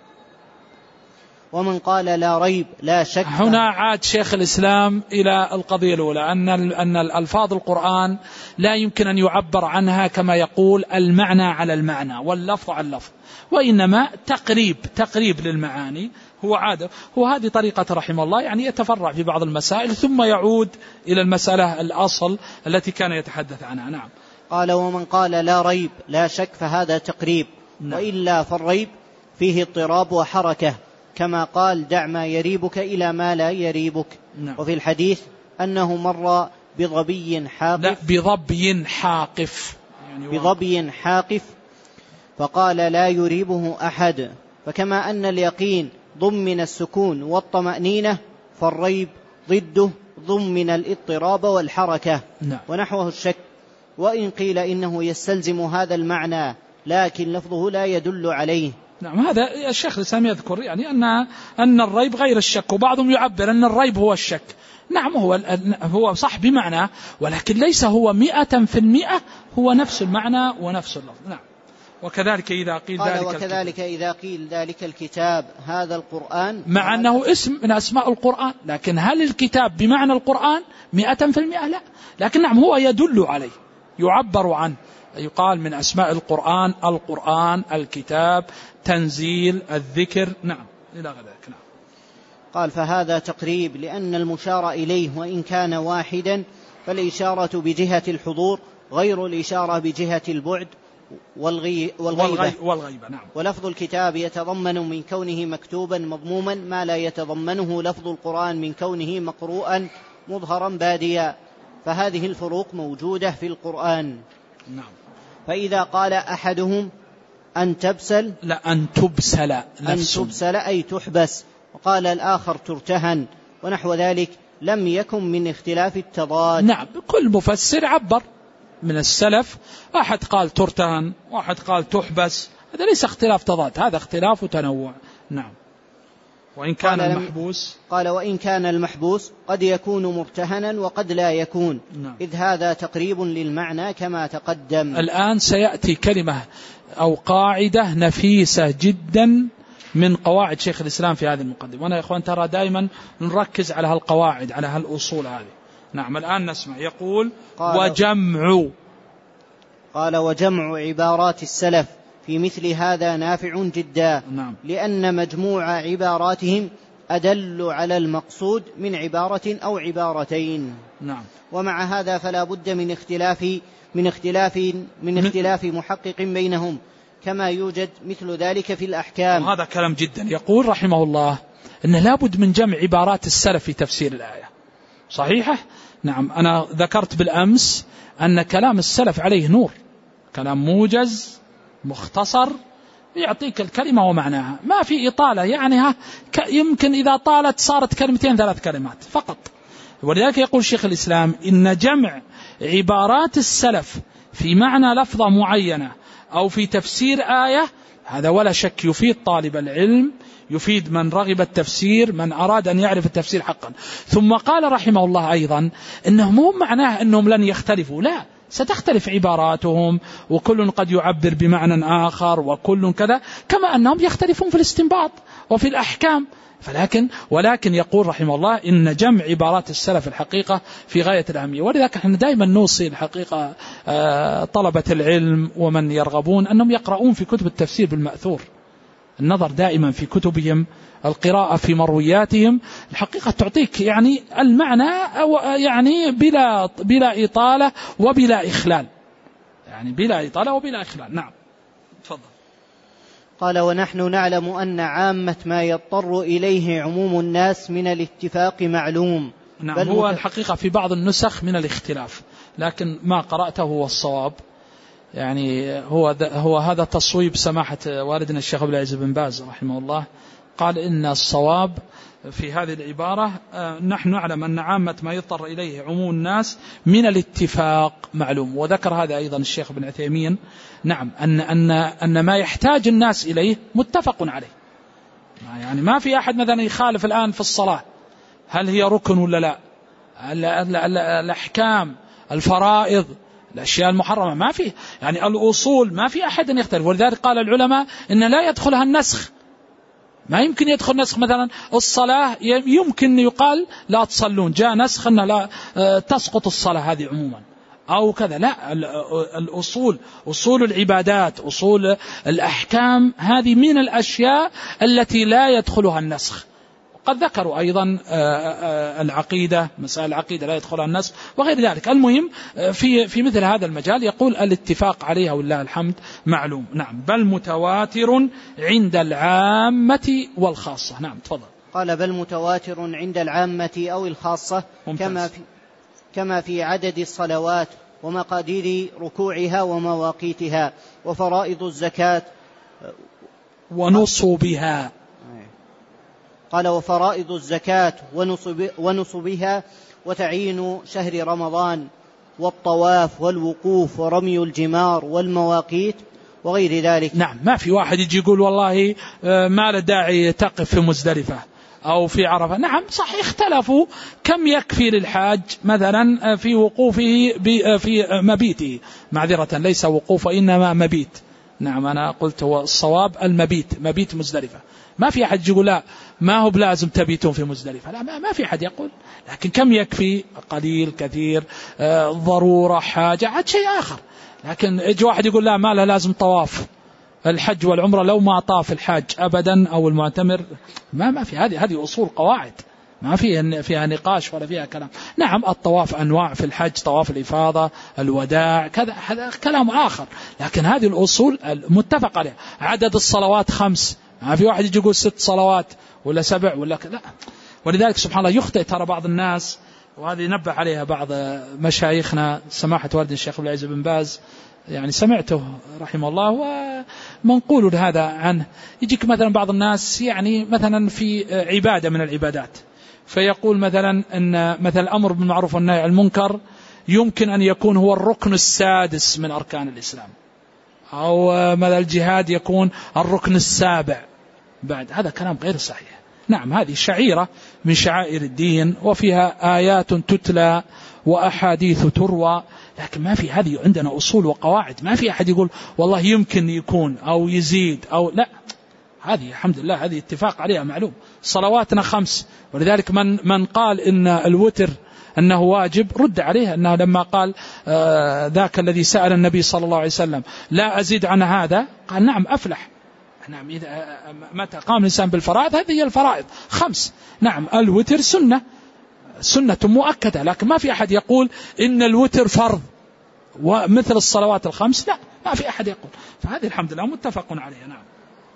ومن قال لا ريب لا شك. هنا عاد شيخ الإسلام إلى القضية الأولى، أن أن الألفاظ القرآن لا يمكن أن يعبر عنها كما يقول المعنى على المعنى واللفظ على اللفظ، وإنما تقريب تقريب للمعاني هو عادة. وهذه طريقة رحمه الله، يعني يتفرع في بعض المسائل ثم يعود إلى المسألة الأصل التي كان يتحدث عنها. نعم. قال ومن قال لا ريب لا شك فهذا تقريب. نعم. وإلا فالريب فيه اضطراب وحركة، كما قال دع ما يريبك إلى ما لا يريبك. نعم. وفي الحديث أنه مر بظبي حاقف. لا بظبي حاقف يعني بظبي حاقف فقال لا يريبه أحد. فكما أن اليقين ضمن السكون والطمأنينة، فالريب ضده ضمن الاضطراب والحركة. نعم. ونحوه الشك. وإن قيل إنه يستلزم هذا المعنى لكن لفظه لا يدل عليه. نعم. هذا الشيخ الإسلام يذكر يعني أن أن الريب غير الشك، وبعضهم يعبر أن الريب هو الشك. نعم هو هو صح بمعنى، ولكن ليس هو مئة في المئة هو نفس المعنى ونفس اللفظ. نعم. وكذلك إذا قيل قال ذلك وكذلك الكتاب. إذا قيل ذلك الكتاب هذا القرآن، مع أنه اسم من أسماء القرآن، لكن هل الكتاب بمعنى القرآن مئة في المئة؟ لا، لكن نعم هو يدل عليه، يعبر عنه، يقال من أسماء القرآن القرآن، الكتاب، تنزيل، الذكر. نعم إلى ذلك. نعم. قال فهذا تقريب، لأن المشار إليه وإن كان واحدا فالإشارة بجهة الحضور غير الإشارة بجهة البعد والغي والغيبة. والغيبة. نعم. ولفظ الكتاب يتضمن من كونه مكتوبا مضموما ما لا يتضمنه لفظ القرآن من كونه مقروءا مظهرا باديا، فهذه الفروق موجودة في القرآن. نعم. فإذا قال أحدهم أن تبسل، لا أن تبسل أن تبسل أي تحبس، وقال الآخر ترتهن ونحو ذلك، لم يكن من اختلاف التضاد. نعم. كل مفسر عبر من السلف، واحد قال ترتهن واحد قال تحبس، هذا ليس اختلاف تضاد، هذا اختلاف وتنوع. نعم. وإن كان المحبوس قال وإن كان المحبوس قد يكون مرتهنا وقد لا يكون. نعم. إذ هذا تقريب للمعنى كما تقدم. الآن سيأتي كلمة أو قاعدة نفيسة جدا من قواعد شيخ الإسلام في هذه المقدمة، وأنا يا إخوان ترى دائما نركز على هالقواعد على هالأصول هذه. نعم. الآن نسمع يقول قال وجمع قال وجمع عبارات السلف في مثل هذا نافع جدا. نعم. لأن مجموع عباراتهم أدل على المقصود من عبارة أو عبارتين. نعم. ومع هذا فلا بد من اختلاف من اختلاف من اختلاف محقق بينهم، كما يوجد مثل ذلك في الأحكام. وهذا كلام جدا. يقول رحمه الله أنه لا بد من جمع عبارات السلف في تفسير الآية. صحيحة؟ نعم. أنا ذكرت بالأمس أن كلام السلف عليه نور، كلام موجز مختصر يعطيك الكلمة ومعناها، ما في إطالة، يعني ها يمكن إذا طالت صارت كلمتين ثلاث كلمات فقط. ولذلك يقول شيخ الإسلام إن جمع عبارات السلف في معنى لفظة معينة أو في تفسير آية هذا ولا شك يفيد طالب العلم، يفيد من رغب التفسير، من أراد أن يعرف التفسير حقا. ثم قال رحمه الله أيضا إنه مو معناه أنهم لن يختلفوا، لا، ستختلف عباراتهم، وكل قد يعبر بمعنى آخر، وكل كذا، كما أنهم يختلفون في الاستنباط وفي الأحكام. فلكن ولكن يقول رحمه الله إن جمع عبارات السلف الحقيقة في غاية الأهمية. ولذلك احنا دائما نوصي الحقيقة طلبة العلم ومن يرغبون أنهم يقرؤون في كتب التفسير بالمأثور، النظر دائما في كتبهم، القراءة في مروياتهم، الحقيقة تعطيك يعني المعنى يعني بلا بلا إطالة وبلا إخلال، يعني بلا إطالة وبلا إخلال. نعم تفضل. قال: ونحن نعلم أن عامة ما يضطر إليه عموم الناس من الاتفاق معلوم. نعم هو الحقيقة في بعض النسخ من الاختلاف، لكن ما قرأته هو الصواب، يعني هو هو هذا تصويب سماحة والدنا الشيخ عبد العزيز بن باز رحمه الله، قال إن الصواب في هذه العبارة نحن نعلم أن عامة ما يضطر إليه عموم الناس من الاتفاق معلوم. وذكر هذا أيضا الشيخ ابن عثيمين، نعم أن أن أن ما يحتاج الناس إليه متفق عليه، يعني ما في أحد مثلا يخالف الآن في الصلاة هل هي ركن ولا لا، الأحكام، الفرائض، الأشياء المحرمة، ما في يعني الأصول ما في أحد يختلف. ولذلك قال العلماء إن لا يدخلها النسخ، ما يمكن يدخل نسخ. مثلا الصلاة يمكن يقال لا تصلون، جاء نسخ أن لا تسقط الصلاة هذه عموما أو كذا، لا، الأصول، أصول العبادات، أصول الأحكام، هذه من الأشياء التي لا يدخلها النسخ. قد ذكروا أيضا العقيدة، مسائل العقيدة لا يدخلها النسخ وغير ذلك. المهم في في مثل هذا المجال يقول الاتفاق عليها ولله الحمد معلوم. نعم بل متواتر عند العامة والخاصة. نعم تفضل. قال: بل متواتر عند العامة أو الخاصة، كما في كما في عدد الصلوات ومقادير ركوعها ومواقيتها وفرائض الزكاة ونصوبها. قال: وفرائض الزكاة ونصب ونصبها وتعيين شهر رمضان والطواف والوقوف ورمي الجمار والمواقيت وغير ذلك. نعم ما في واحد يجي يقول والله ما له داعي تقف في مزدلفة أو في عرفة. نعم صح، اختلفوا كم يكفي للحاج مثلا في وقوفه في مبيته، معذرة ليس وقوف إنما مبيت. نعم أنا قلت هو الصواب المبيت، مبيت مزدلفة. ما في أحد يقول لا ما هو بلازم تبيتون في مزدلفة، لا ما في أحد يقول، لكن كم يكفي، قليل كثير، آه ضرورة حاجة، عاد شيء آخر. لكن يجي واحد يقول لا ما له لازم طواف الحج والعمرة لو ما طاف الحاج أبدا أو المعتمر، ما ما في، هذه هذه أصول قواعد ما فيها فيها نقاش ولا فيها كلام. نعم الطواف أنواع في الحج، طواف الإفاضة، الوداع، كذا، هذا كلام آخر، لكن هذه الأصول المتفق عليها. عدد الصلوات خمس، ما في واحد يجي يقول ست صلوات ولا سبع ولا لا. ولذلك سبحان الله يخطئ ترى بعض الناس، وهذه نبه عليها بعض مشايخنا سماحة والد الشيخ عبد العزيز بن باز، يعني سمعته رحمه الله ومنقول هذا عنه. يجيك مثلا بعض الناس يعني مثلا في عبادة من العبادات فيقول مثلا أن مثلا الأمر بالمعروف والنهي عن المنكر يمكن أن يكون هو الركن السادس من أركان الإسلام، أو مثلا الجهاد يكون الركن السابع بعد. هذا كلام غير صحيح. نعم هذه شعيرة من شعائر الدين وفيها آيات تتلى وأحاديث تروى، لكن ما في، هذه عندنا أصول وقواعد، ما في أحد يقول والله يمكن يكون أو يزيد أو لا. هذه الحمد لله هذه اتفاق عليها معلوم. صلواتنا خمس، ولذلك من من قال إن الوتر أنه واجب رد عليه أنه لما قال آه ذاك الذي سأل النبي صلى الله عليه وسلم لا أزيد عن هذا، قال نعم أفلح. نعم إذا متى قام الإنسان بالفرائض هذه هي الفرائض خمس. نعم الوتر سنة، سنة مؤكدة، لكن ما في أحد يقول إن الوتر فرض ومثل الصلوات الخمس، لا ما في أحد يقول. فهذه الحمد لله متفق عليها. نعم.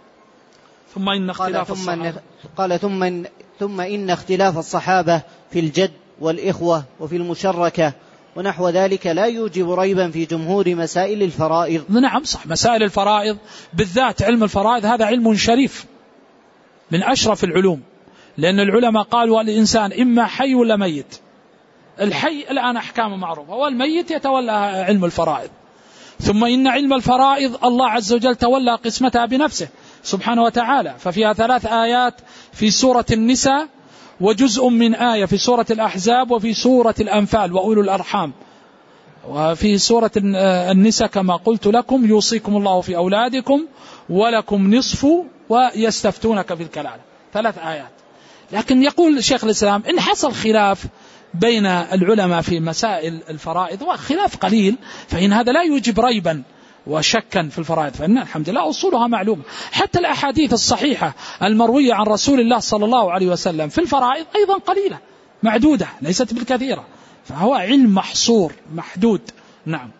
ثم إن اختلاف الصحابة قال ثم إن, ثم إن اختلاف الصحابة في الجد والإخوة وفي المشركة ونحو ذلك لا يوجب ريبا في جمهور مسائل الفرائض. نعم صح، مسائل الفرائض بالذات علم الفرائض هذا علم شريف من أشرف العلوم، لأن العلماء قالوا الإنسان إما حي ولا ميت. الحي الآن أحكامه معروفة، والميت يتولى علم الفرائض. ثم إن علم الفرائض الله عز وجل تولى قسمتها بنفسه سبحانه وتعالى، ففيها ثلاث آيات في سورة النساء وجزء من آية في سورة الأحزاب وفي سورة الأنفال وأولو الأرحام. وفي سورة النساء كما قلت لكم يوصيكم الله في أولادكم ولكم نصف ويستفتونك في الكلالة، ثلاث آيات. لكن يقول شيخ الإسلام إن حصل خلاف بين العلماء في مسائل الفرائض وخلاف قليل، فإن هذا لا يوجب ريبا وشكا في الفرائض، فإن الحمد لله أصولها معلومة. حتى الأحاديث الصحيحة المروية عن رسول الله صلى الله عليه وسلم في الفرائض أيضا قليلة معدودة ليست بالكثيرة، فهو علم محصور محدود. نعم.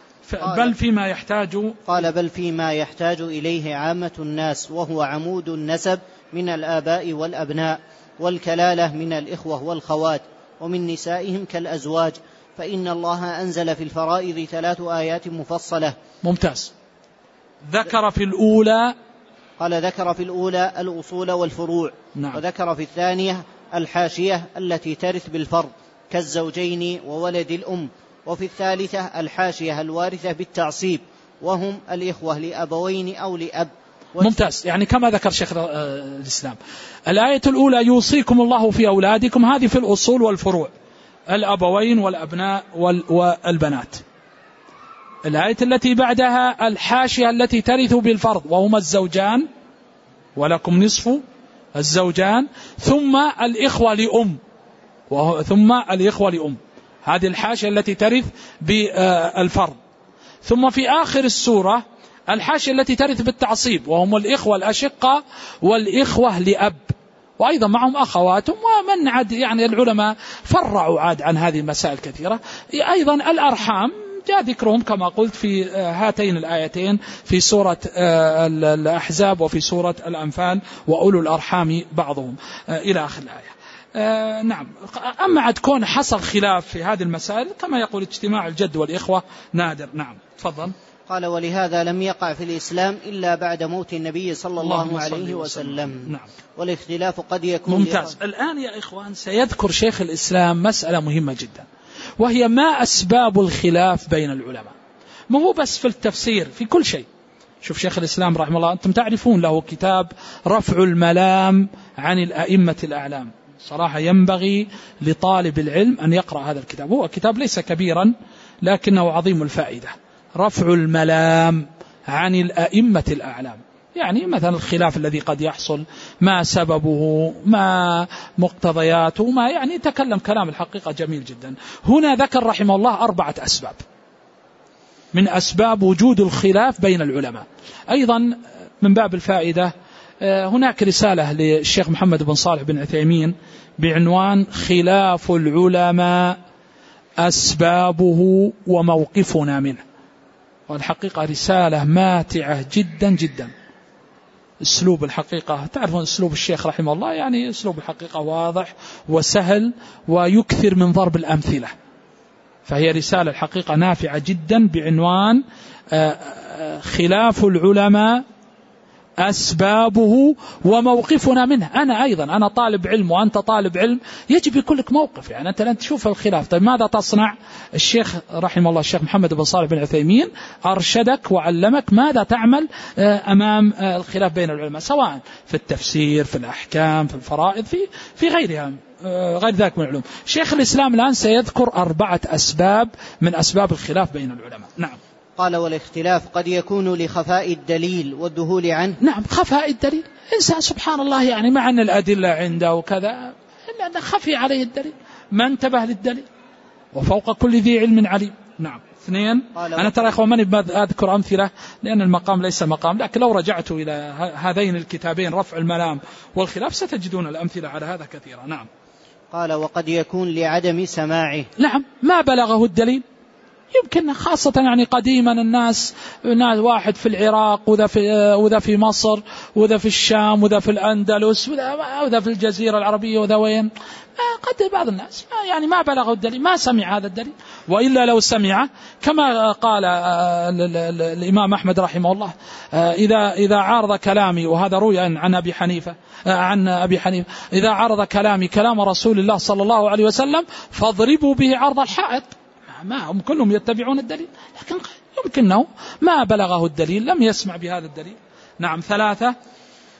بل فيما يحتاج قال بل فيما يحتاج إليه عامة الناس، وهو عمود النسب من الآباء والأبناء، والكلالة من الإخوة والخوات، ومن نسائهم كالأزواج، فإن الله أنزل في الفرائض ثلاث آيات مفصلة. ممتاز. ذكر في الأولى قال ذكر في الأولى الأصول والفروع. نعم. وذكر في الثانية الحاشية التي ترث بالفرض كالزوجين وولد الأم. وفي الثالثة الحاشية الوارثة بالتعصيب، وهم الإخوة لأبوين أو لأب. ممتاز. يعني كما ذكر شيخ الإسلام، الآية الأولى يوصيكم الله في أولادكم، هذه في الأصول والفروع، الأبوين والأبناء والبنات. الآية التي بعدها الحاشية التي ترث بالفرض، وهما الزوجان ولكم نصف الزوجان، ثم الإخوة لأم، ثم الإخوة لأم، هذه الحاشية التي ترث بالفرض. ثم في آخر السورة الحاشية التي ترث بالتعصيب، وهم الإخوة الأشقة والإخوة لأب، وأيضا معهم أخواتهم، ومن عاد يعني العلماء فرعوا عاد عن هذه المسائل كثيرة. أيضا الأرحام جاء ذكرهم كما قلت في هاتين الآيتين في سورة الأحزاب وفي سورة الأنفال، وأولو الأرحام بعضهم إلى آخر الآية. آه نعم. أما عاد كون حصل خلاف في هذه المسائل كما يقول اجتماع الجد والإخوة نادر. نعم تفضل. قال ولهذا لم يقع في الإسلام إلا بعد موت النبي صلى الله, الله عليه وسلم. نعم. والاختلاف قد يكون. ممتاز. الآن يا إخوان سيذكر شيخ الإسلام مسألة مهمة جدا، وهي ما أسباب الخلاف بين العلماء. ما هو بس في التفسير، في كل شيء. شوف شيخ الإسلام رحمه الله، أنتم تعرفون له كتاب رفع الملام عن الأئمة الأعلام. صراحة ينبغي لطالب العلم أن يقرأ هذا الكتاب، هو كتاب ليس كبيرا لكنه عظيم الفائدة. رفع الملام عن الأئمة الأعلام، يعني مثلا الخلاف الذي قد يحصل، ما سببه، ما مقتضياته، ما يعني تكلم كلام الحقيقة جميل جدا. هنا ذكر رحمه الله أربعة أسباب من أسباب وجود الخلاف بين العلماء. أيضا من باب الفائدة هناك رسالة للشيخ محمد بن صالح بن عثيمين بعنوان خلاف العلماء أسبابه وموقفنا منه، والحقيقة رسالة ماتعة جدا جدا. اسلوب الحقيقة، تعرفون اسلوب الشيخ رحمه الله، يعني اسلوب الحقيقة واضح وسهل ويكثر من ضرب الأمثلة، فهي رسالة الحقيقة نافعة جدا بعنوان خلاف العلماء أسبابه وموقفنا منه. أنا أيضا أنا طالب علم وأنت طالب علم، يجب يكون لك موقف، يعني أنت لن تشوف الخلاف. طيب ماذا تصنع؟ الشيخ رحمه الله الشيخ محمد بن صالح بن عثيمين أرشدك وعلمك ماذا تعمل أمام الخلاف بين العلماء، سواء في التفسير، في الأحكام، في الفرائض، في في غيرها غير ذلك من العلوم. شيخ الإسلام الآن سيذكر أربعة أسباب من أسباب الخلاف بين العلماء. نعم. قال والاختلاف قد يكون لخفاء الدليل والذهول عنه. نعم، خفاء الدليل، إنسان سبحان الله يعني مع أن الأدلة عنده وكذا خفي عليه الدليل، ما انتبه للدليل، وفوق كل ذي علم عليم. نعم. اثنين، أنا ترى إخوة ماني أذكر أمثلة لأن المقام ليس مقام، لكن لو رجعت إلى هذين الكتابين رفع الملام والخلاف ستجدون الأمثلة على هذا كثيرة. نعم. قال وقد يكون لعدم سماعه. نعم، ما بلغه الدليل، يمكن خاصة يعني قديما الناس ناس واحد في العراق وذا في وذا في مصر وذا في الشام وذا في الأندلس وذا في الجزيرة العربية وذا وين، قد بعض الناس يعني ما بلغوا الدليل، ما سمع هذا الدليل، وإلا لو سمع كما قال الإمام أحمد رحمه الله إذا إذا عارض كلامي، وهذا روي عن أبي حنيفة عن أبي حنيفة إذا عارض كلامي كلام رسول الله صلى الله عليه وسلم فاضربوا به عرض الحائط. ما هم كلهم يتبعون الدليل، لكن يمكنه ما بلغه الدليل، لم يسمع بهذا الدليل. نعم. ثلاثة،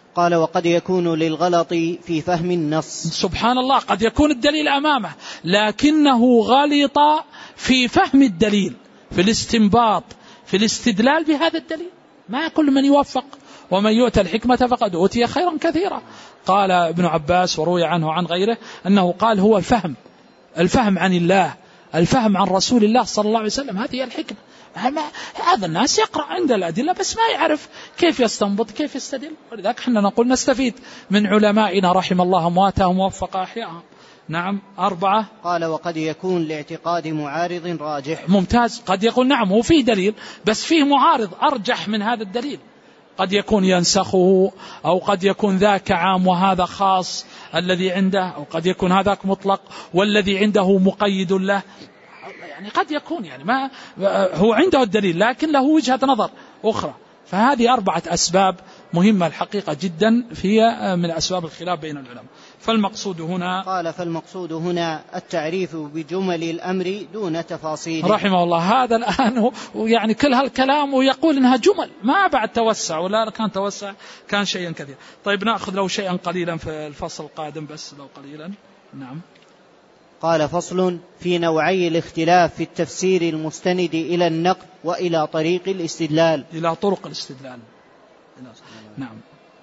قال وقد يكون للغلط في فهم النص. سبحان الله، قد يكون الدليل أمامه لكنه غلط في فهم الدليل، في الاستنباط، في الاستدلال بهذا الدليل. ما كل من يوفق، ومن يؤتى الحكمة فقد أوتي خيرا كثيرا. قال ابن عباس وروي عنه عن غيره أنه قال هو الفهم، الفهم عن الله، الفهم عن رسول الله صلى الله عليه وسلم، هذه الحكمة. هذا الناس يقرأ عند الأدلة بس ما يعرف كيف يستنبط، كيف يستدل. ولذلك احنا نقول نستفيد من علمائنا رحم الله أمواتهم ووفق أحياءهم. نعم. أربعة. قال وقد يكون لاعتقاد معارض راجح. ممتاز. قد يقول نعم هو فيه دليل بس فيه معارض أرجح من هذا الدليل، قد يكون ينسخه، أو قد يكون ذاك عام وهذا خاص الذي عنده، أو قد يكون هذاك مطلق والذي عنده مقيد له. يعني قد يكون يعني ما هو عنده الدليل لكن له وجهة نظر أخرى. فهذه أربعة أسباب مهمة الحقيقة جدا في من أسباب الخلاف بين العلماء. فالمقصود هنا، قال فالمقصود هنا التعريف بجمل الأمر دون تفاصيل. رحمه الله. هذا الآن يعني كل هالكلام ويقول إنها جمل، ما بعد توسع، ولا كان توسع كان شيئا كثير. طيب نأخذ لو شيئا قليلا في الفصل القادم، بس لو قليلا. نعم. قال فصل في نوعي الاختلاف في التفسير المستند إلى النقل وإلى طريق الاستدلال. إلى طرق الاستدلال. نعم.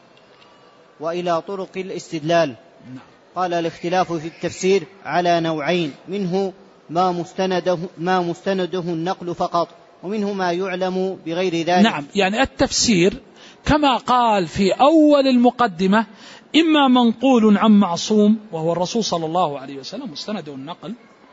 وإلى طرق الاستدلال. نعم. قال الاختلاف في التفسير على نوعين، منه ما مستنده, ما مستنده النقل فقط، ومنه ما يعلم بغير ذلك. نعم. يعني التفسير كما قال في أول المقدمة إما منقول عن معصوم وهو الرسول صلى الله عليه وسلم مستند النقل،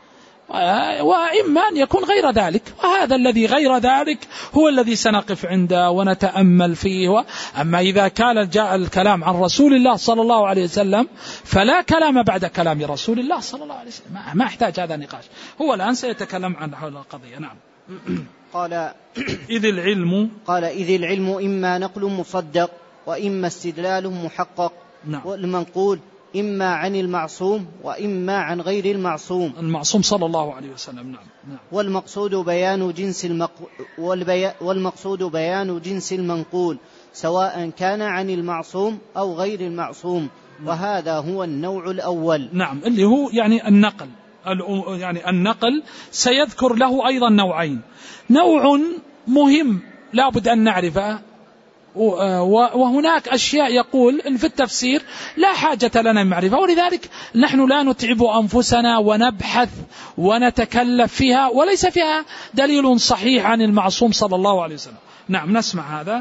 وإما أن يكون غير ذلك، وهذا الذي غير ذلك هو الذي سنقف عنده ونتأمل فيه. أما إذا كان جاء الكلام عن رسول الله صلى الله عليه وسلم فلا كلام بعد كلام رسول الله صلى الله عليه وسلم، ما احتاج هذا النقاش. هو الآن سيتكلم عن حول القضية. نعم. قال إذ العلم قال إذ العلم إما نقل مصدق وإما استدلال محقق. نعم. والمنقول إما عن المعصوم وإما عن غير المعصوم، المعصوم صلى الله عليه وسلم. نعم. نعم. والمقصود بيان جنس المق... والبي... والمقصود بيان جنس المنقول سواء كان عن المعصوم أو غير المعصوم. نعم. وهذا هو النوع الأول. نعم. اللي هو يعني النقل، يعني النقل سيذكر له أيضا نوعين. نوع مهم لا بد أن نعرفه، وهناك أشياء يقول إن في التفسير لا حاجة لنا معرفة، ولذلك نحن لا نتعب أنفسنا ونبحث ونتكلف فيها وليس فيها دليل صحيح عن المعصوم صلى الله عليه وسلم. نعم. نسمع هذا.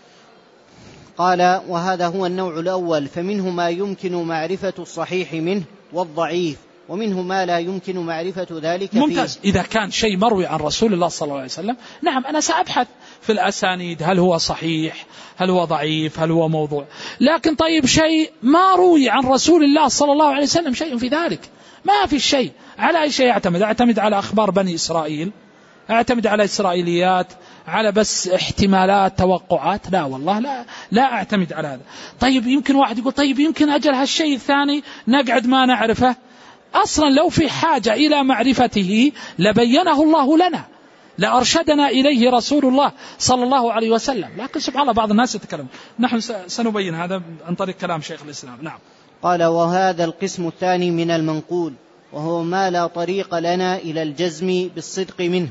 قال وهذا هو النوع الأول، فمنه ما يمكن معرفة الصحيح منه والضعيف، ومنه ما لا يمكن معرفة ذلك. ممتاز. فيه. إذا كان شيء مروي عن رسول الله صلى الله عليه وسلم، نعم أنا سأبحث في الأسانيد هل هو صحيح، هل هو ضعيف، هل هو موضوع. لكن طيب شيء ما روي عن رسول الله صلى الله عليه وسلم شيء في ذلك، ما في شيء. على أي شيء أعتمد؟ أعتمد على أخبار بني إسرائيل، أعتمد على إسرائيليات، على بس احتمالات، توقعات؟ لا والله لا, لا أعتمد على هذا. طيب يمكن واحد يقول طيب يمكن أجل هالشيء الثاني نقعد ما نعرفه. أصلا لو في حاجة إلى معرفته لبينه الله لنا، لأرشدنا إليه رسول الله صلى الله عليه وسلم. لكن سبحان الله بعض الناس يتكلم. نحن سنبين هذا عن طريق كلام شيخ الإسلام. نعم. قال وهذا القسم الثاني من المنقول، وهو ما لا طريق لنا إلى الجزم بالصدق منه،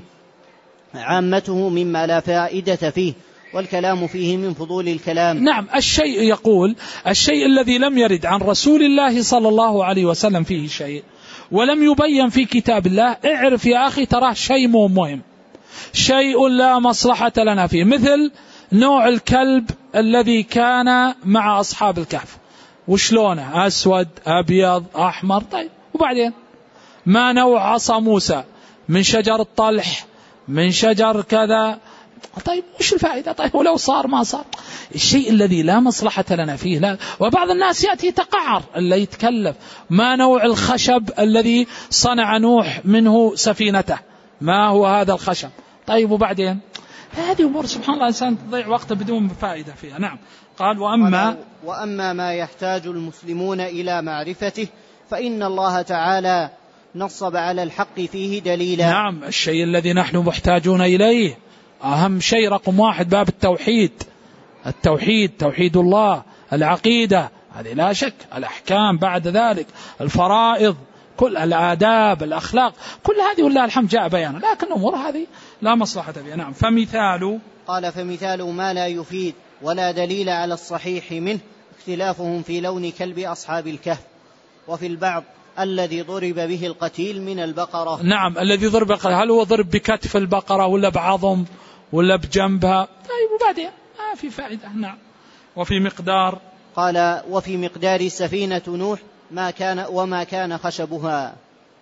عامته مما لا فائدة فيه، والكلام فيه من فضول الكلام. نعم. الشيء يقول الشيء الذي لم يرد عن رسول الله صلى الله عليه وسلم فيه شيء ولم يبين في كتاب الله، اعرف يا أخي تراه شيء مو مهم، شيء لا مصلحة لنا فيه. مثل نوع الكلب الذي كان مع أصحاب الكهف، وش لونه؟ أسود، أبيض، أحمر. طيب وبعدين ما نوع عصا موسى؟ من شجر الطلح، من شجر كذا. طيب وش الفائدة؟ طيب ولو صار ما صار. الشيء الذي لا مصلحة لنا فيه لا. وبعض الناس يأتي يتقعر اللي يتكلف. ما نوع الخشب الذي صنع نوح منه سفينته؟ ما هو هذا الخشب؟ طيب وبعدين هذه أمور سبحان الله الإنسان تضيع وقته بدون فائدة فيها. نعم. قال وأما وأما ما يحتاج المسلمون إلى معرفته فإن الله تعالى نصب على الحق فيه دليلا. نعم. الشيء الذي نحن محتاجون إليه أهم شيء رقم واحد باب التوحيد، التوحيد توحيد الله العقيدة هذه لا شك، الأحكام بعد ذلك، الفرائض، كل الآداب، الأخلاق، كل هذه والله الحمد جاء بيانه، لكن الأمور هذه لا مصلحة فيها. نعم. فمثال قال فمثال ما لا يفيد ولا دليل على الصحيح منه اختلافهم في لون كلب أصحاب الكهف، وفي البعض الذي ضرب به القتيل من البقرة. نعم، الذي ضرب، هل هو ضرب بكتف البقرة ولا بعظم ولا بجنبها؟ طيب وبعدين ما في فائدة. نعم. وفي مقدار قال وفي مقدار سفينة نوح ما كان وما كان خشبها.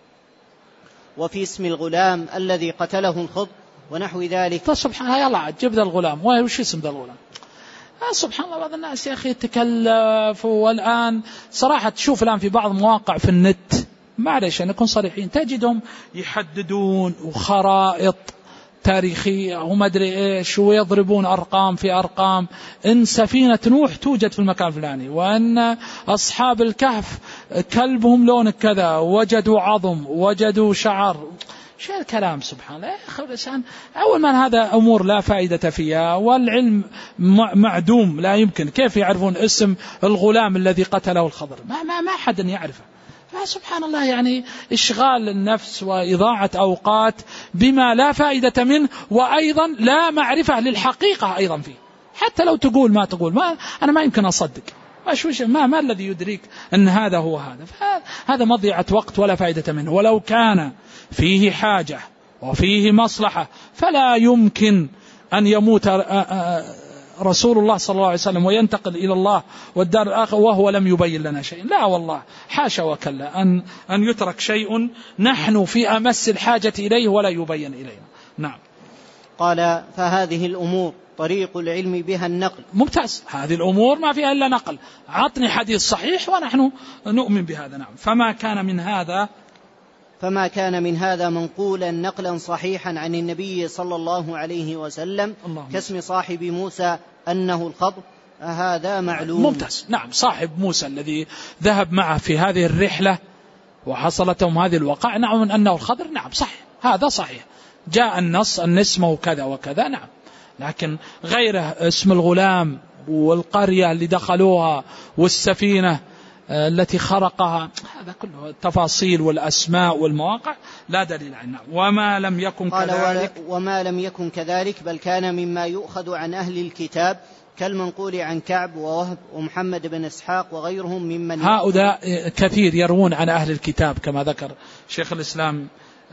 وفي اسم الغلام الذي قتله الخضر ونحو ذلك. فسبحان الله، يلا جيب ذا الغلام، وش اسم ذا الغلام؟ آه سبحان الله، بعض الناس يا أخي يتكلف. والآن صراحة تشوف الآن في بعض مواقع في النت، معلش نكون صريحين، تجدهم يحددون وخرائط تاريخية وما أدري إيش، ويضربون أرقام في أرقام، إن سفينة نوح توجد في المكان الفلاني، وأن أصحاب الكهف كلبهم لون كذا، وجدوا عظم، وجدوا شعر. شو الكلام سبحان الله يا أخي الإنسان. أول ما هذا أمور لا فائدة فيها، والعلم معدوم، لا يمكن. كيف يعرفون اسم الغلام الذي قتله الخضر؟ ما ما ما حد يعرفه. فسبحان الله، يعني إشغال النفس وإضاعة أوقات بما لا فائدة منه، وأيضا لا معرفة للحقيقة أيضا فيه. حتى لو تقول ما تقول، ما أنا ما يمكن أصدق. ما ما الذي يدريك أن هذا هو هذا؟ هذا مضيعة وقت ولا فائدة منه. ولو كان فيه حاجة وفيه مصلحة فلا يمكن أن يموت رسول الله صلى الله عليه وسلم وينتقل إلى الله والدار الآخرة وهو لم يبين لنا شيء. لا والله، حاشا وكلا أن أن يترك شيء نحن في أمس الحاجة إليه ولا يبين إلينا. نعم. قال فهذه الأمور طريق العلم بها النقل. ممتاز، هذه الأمور ما فيها إلا نقل. عطني حديث صحيح ونحن نؤمن بهذا. نعم. فما كان من هذا فما كان من هذا منقولا نقلا صحيحا عن النبي صلى الله عليه وسلم كاسم صاحب موسى أنه الخضر، هذا معلوم. ممتاز. نعم. صاحب موسى الذي ذهب معه في هذه الرحلة وحصلتهم هذه الوقائع، نعم أنه الخضر، نعم صحيح، هذا صحيح، جاء النص أن اسمه كذا وكذا. نعم. لكن غيره، اسم الغلام والقرية اللي دخلوها والسفينة التي خرقها، هذا كله التفاصيل والأسماء والمواقع لا دليل عنها. وما لم يكن كذلك وما لم يكن كذلك بل كان مما يؤخذ عن أهل الكتاب كالمنقول عن كعب ووهب ومحمد بن إسحاق وغيرهم ممن هؤلاء كثير يروون عن أهل الكتاب كما ذكر شيخ الإسلام،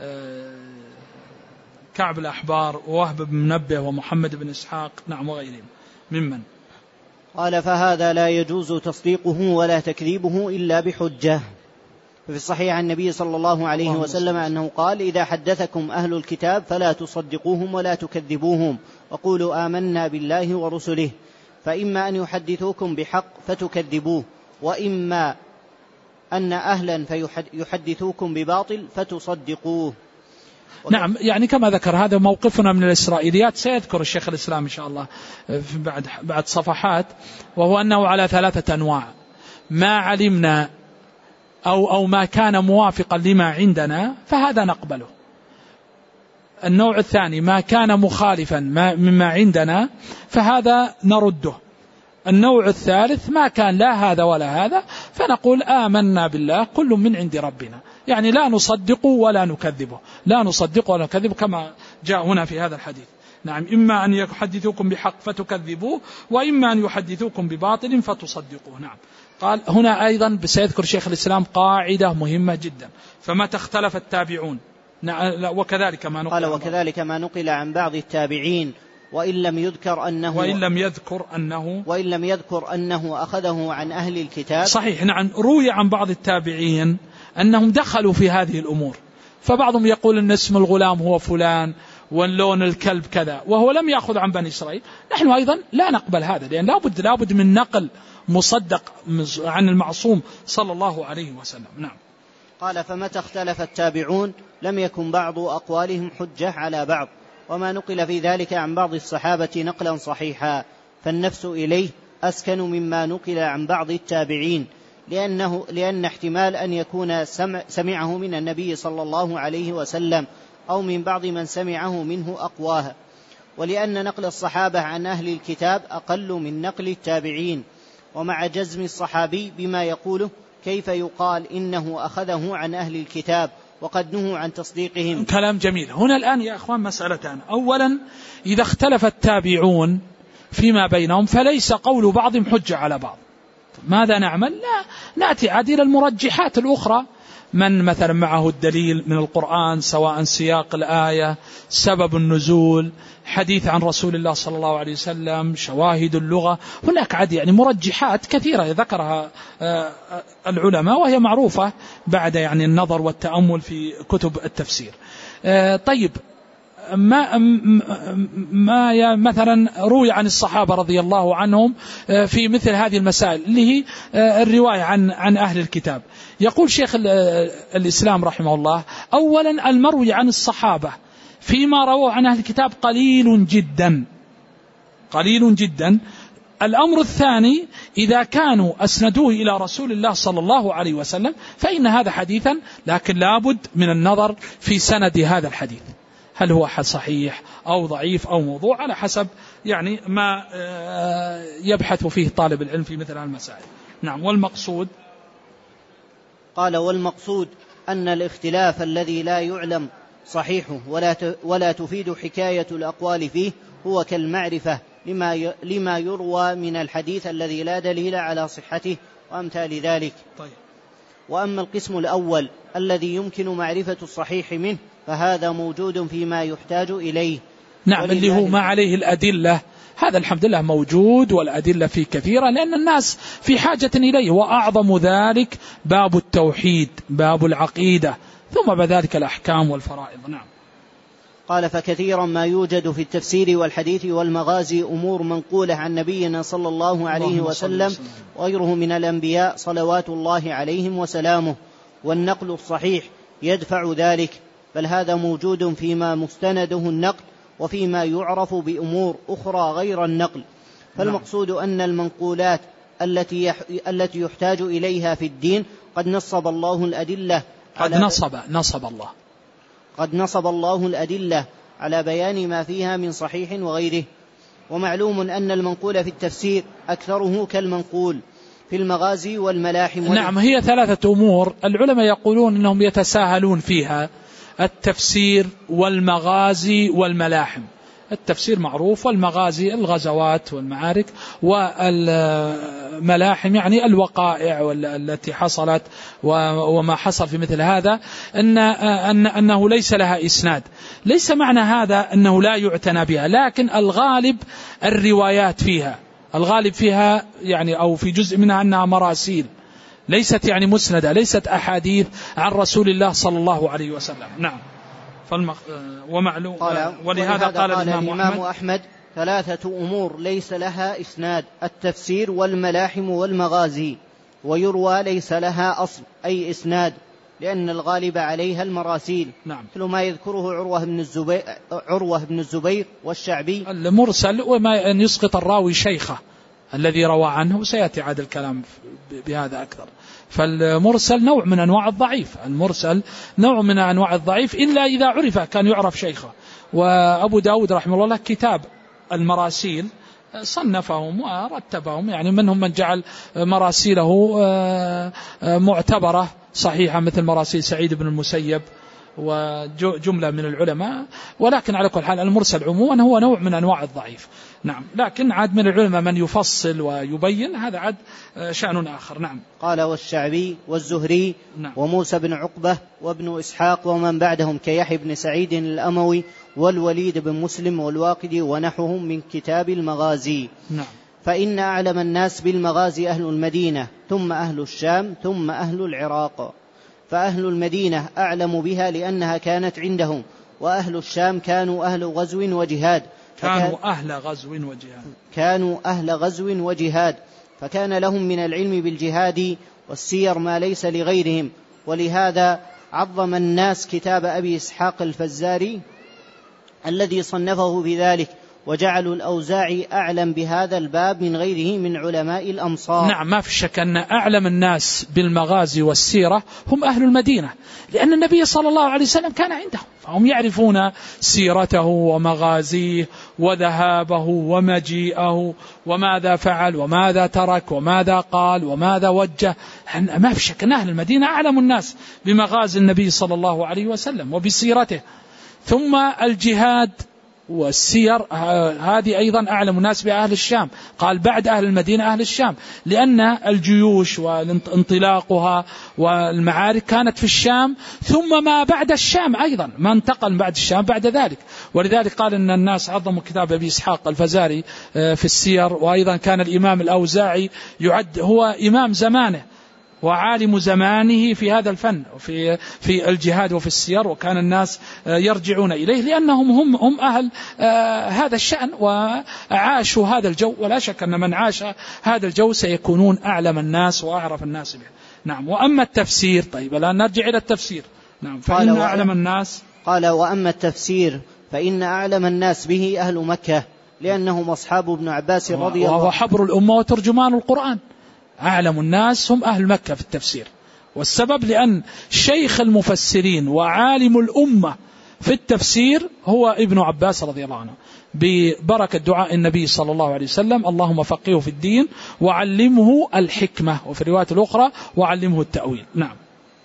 كعب الأحبار ووهب بن منبه ومحمد بن إسحاق، نعم، وغيرهم ممن. قال فهذا لا يجوز تصديقه ولا تكذيبه إلا بحجة. ففي الصحيح عن النبي صلى الله عليه وسلم أنه قال إذا حدثكم أهل الكتاب فلا تصدقوهم ولا تكذبوهم وقولوا آمنا بالله ورسله، فإما أن يحدثوكم بحق فتكذبوه، وإما أن أهلا فيحدثوكم بباطل فتصدقوه. نعم. يعني كما ذكر هذا موقفنا من الإسرائيليات، سيذكر الشيخ الإسلام إن شاء الله بعد بعد صفحات، وهو أنه على ثلاثة أنواع: ما علمنا أو أو ما كان موافقا لما عندنا فهذا نقبله. النوع الثاني ما كان مخالفا مما عندنا فهذا نرده. النوع الثالث ما كان لا هذا ولا هذا فنقول آمنا بالله كل من عند ربنا، يعني لا نصدقه ولا نكذبه، لا نصدقه ولا نكذبه كما جاء هنا في هذا الحديث. نعم. إما أن يحدثوكم بحق فتكذبوه، وإما أن يحدثوكم بباطل فتصدقوه. نعم. قال هنا أيضا سيذكر شيخ الإسلام قاعدة مهمة جدا: فمتى اختلف التابعون، وكذلك ما نقل قال وكذلك ما نقل عن بعض التابعين وإن لم يذكر أنه وإن لم يذكر أنه وإن لم يذكر أنه أخذه عن أهل الكتاب. صحيح. نعم. روي عن بعض التابعين أنهم دخلوا في هذه الأمور، فبعضهم يقول أن اسم الغلام هو فلان واللون الكلب كذا، وهو لم يأخذ عن بني إسرائيل. نحن أيضا لا نقبل هذا، لأن لابد لابد من نقل مصدق عن المعصوم صلى الله عليه وسلم. نعم. قال فمتى اختلف التابعون لم يكن بعض أقوالهم حجة على بعض، وما نقل في ذلك عن بعض الصحابة نقلا صحيحا، فالنفس إليه أسكن مما نقل عن بعض التابعين، لأنه لأن احتمال أن يكون سمع سمعه من النبي صلى الله عليه وسلم أو من بعض من سمعه منه أقواه، ولأن نقل الصحابة عن أهل الكتاب أقل من نقل التابعين، ومع جزم الصحابي بما يقوله كيف يقال إنه أخذه عن أهل الكتاب وقد نهوا عن تصديقهم؟ كلام جميل. هنا الآن يا أخوان مسألتان. أولا إذا اختلف التابعون فيما بينهم فليس قول بعضهم حجة على بعض. ماذا نعمل؟ لا نأتي عاد إلى المرجحات الأخرى، من مثلا معه الدليل من القرآن سواء سياق الآية، سبب النزول، حديث عن رسول الله صلى الله عليه وسلم، شواهد اللغة. هناك عاد يعني مرجحات كثيرة ذكرها العلماء وهي معروفة بعد يعني النظر والتأمل في كتب التفسير. طيب ما ما مثلا روي عن الصحابة رضي الله عنهم في مثل هذه المسائل اللي هي الرواية عن عن أهل الكتاب. يقول شيخ الإسلام رحمه الله: أولا المروي عن الصحابة فيما رووا عن أهل الكتاب قليل جدا قليل جدا. الأمر الثاني إذا كانوا أسندوه إلى رسول الله صلى الله عليه وسلم فإن هذا حديثا، لكن لابد من النظر في سند هذا الحديث، هل هو صحيح أو ضعيف أو موضوع، على حسب يعني ما يبحث فيه طالب العلم في مثل المسائل. نعم. والمقصود قال: والمقصود أن الاختلاف الذي لا يعلم صحيحه ولا ولا تفيد حكاية الأقوال فيه هو كالمعرفة لما لما يروى من الحديث الذي لا دليل على صحته وأمثال ذلك. طيب. وأما القسم الأول الذي يمكن معرفة الصحيح منه فهذا موجود فيما يحتاج إليه. نعم، اللي هو ما عليه الأدلة، هذا الحمد لله موجود، والأدلة فيه كثيرة لأن الناس في حاجة إليه. وأعظم ذلك باب التوحيد، باب العقيدة، ثم بذلك الأحكام والفرائض. نعم. قال: فكثيرا ما يوجد في التفسير والحديث والمغازي أمور منقولة عن نبينا صلى الله عليه وسلم وغيره من الأنبياء صلوات الله عليهم وسلامه، والنقل الصحيح يدفع ذلك، بل هذا موجود فيما مستنده النقل وفيما يعرف بأمور أخرى غير النقل. فالمقصود أن المنقولات التي يح... التي يحتاج إليها في الدين قد نصب الله الأدلة قد على نصب نصب الله قد نصب الله الأدلة على بيان ما فيها من صحيح وغيره. ومعلوم أن المنقول في التفسير أكثره كالمنقول في المغازي والملاحم. نعم، هي ثلاثة أمور العلماء يقولون أنهم يتساهلون فيها: التفسير والمغازي والملاحم. التفسير معروف، والمغازي الغزوات والمعارك، والملاحم يعني الوقائع التي حصلت وما حصل في مثل هذا، أن أن أنه ليس لها إسناد. ليس معنى هذا أنه لا يعتنى بها، لكن الغالب الروايات فيها، الغالب فيها يعني أو في جزء منها أنها مراسيل، ليست يعني مسندة، ليست أحاديث عن رسول الله صلى الله عليه وسلم. نعم. فالمخ... ومعلوم قال ولهذا قال, قال الإمام أحمد, أحمد ثلاثة أمور ليس لها إسناد: التفسير والملاحم والمغازي، ويروى ليس لها أصل أي إسناد لأن الغالب عليها المراسيل. نعم. مثل ما يذكره عروة بن الزبير, عروة بن الزبير والشعبي. المرسل وما أن يسقط الراوي شيخه الذي روى عنه، سيأتي عاد الكلام بهذا أكثر. فالمرسل نوع من أنواع الضعيف، المرسل نوع من أنواع الضعيف إلا إذا عرف كان يعرف شيخه. وأبو داود رحمه الله له كتاب المراسيل صنفهم ورتبهم، يعني منهم من جعل مراسيله معتبرة صحيحة مثل مراسيل سعيد بن المسيب وجملة من العلماء. ولكن على كل حال المرسل عموما هو نوع من أنواع الضعيف. نعم. لكن عاد من العلماء من يفصل ويبين، هذا عاد شأن آخر. نعم. قال: والشعبي والزهري. نعم. وموسى بن عقبة وابن إسحاق ومن بعدهم كيحيى بن سعيد الأموي والوليد بن مسلم والواقدي ونحوهم من كتاب المغازي. نعم. فإن أعلم الناس بالمغازي أهل المدينة، ثم أهل الشام، ثم أهل العراق. فأهل المدينة أعلم بها لأنها كانت عندهم، وأهل الشام كانوا أهل غزو وجهاد كانوا أهل غزو وجهاد كانوا أهل غزو وجهاد فكان لهم من العلم بالجهاد والسير ما ليس لغيرهم. ولهذا عظم الناس كتاب أبي إسحاق الفزاري الذي صنفه في ذلك، وجعلوا الأوزاعي أعلم بهذا الباب من غيره من علماء الأمصار. نعم، ما في شك أن أعلم الناس بالمغازي والسيرة هم أهل المدينة، لأن النبي صلى الله عليه وسلم كان عندهم، فهم يعرفون سيرته ومغازيه وذهابه ومجيئه وماذا فعل وماذا ترك وماذا قال وماذا وجه. ما في شك أن أهل المدينة أعلم الناس بمغازي النبي صلى الله عليه وسلم وبسيرته. ثم الجهاد والسير هذه أيضا أعلم الناس بأهل الشام، قال بعد أهل المدينة أهل الشام، لأن الجيوش وانطلاقها والمعارك كانت في الشام، ثم ما بعد الشام أيضا ما انتقل بعد الشام بعد ذلك. ولذلك قال أن الناس عظموا كتاب أبي إسحاق الفزاري في السير، وأيضا كان الإمام الأوزاعي يعد هو إمام زمانه وعالم زمانه في هذا الفن في في الجهاد وفي السير، وكان الناس يرجعون إليه لأنهم هم هم أهل هذا الشأن وعاشوا هذا الجو، ولا شك أن من عاش هذا الجو سيكونون أعلم الناس وأعرف الناس به. نعم. وأما التفسير، طيب الآن نرجع إلى التفسير. نعم. فإن أعلم الناس، قال وأما التفسير فإن أعلم الناس به أهل مكة لأنهم أصحاب ابن عباس رضي الله عنه، وهو حبر الأمة وترجمان القرآن. أعلم الناس هم أهل مكة في التفسير، والسبب لأن شيخ المفسرين وعالم الأمة في التفسير هو ابن عباس رضي الله عنه، ببركة دعاء النبي صلى الله عليه وسلم اللهم فقهه في الدين وعلمه الحكمة، وفي الرواية الأخرى وعلمه التأويل. نعم.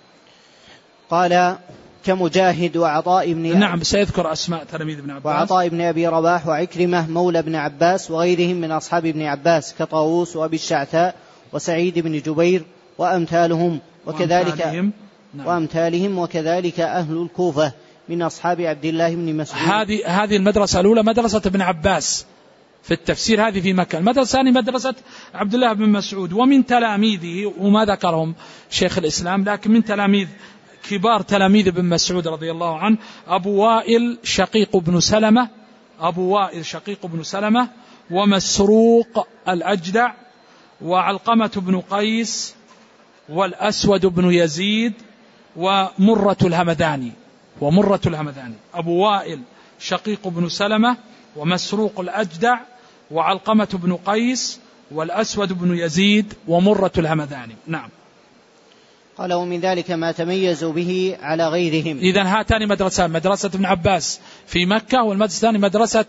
قال كمجاهد وعطاء بن نعم، سيذكر أسماء تلاميذ ابن عباس، وعطاء بن أبي رباح وعكرمة مولى ابن عباس وغيرهم من أصحاب ابن عباس كطاووس وأبي الشعثاء وسعيد بن جبير وأمثالهم وكذلك وأمثالهم, نعم. وأمثالهم وكذلك أهل الكوفة من أصحاب عبد الله بن مسعود. هذه هذه المدرسة الأولى مدرسة ابن عباس في التفسير، هذه في مكة. المدرسة الثانية مدرسة عبد الله بن مسعود، ومن تلاميذه وما ذكرهم شيخ الإسلام، لكن من تلاميذ كبار تلاميذ ابن مسعود رضي الله عنه أبو وائل شقيق بن سلمة أبو وائل شقيق بن سلمة ومسروق الأجدع وعلقمة بن قيس والأسود بن يزيد ومرة الهمداني ومرة الهمداني أبو وائل شقيق بن سلمة ومسروق الأجدع وعلقمة بن قيس والأسود بن يزيد ومرة الهمداني. نعم. قال ومن ذلك ما تميزوا به على غيرهم. إذن هاتان مدرسة، مدرسة ابن عباس في مكة، والمدرسة الثانية مدرسة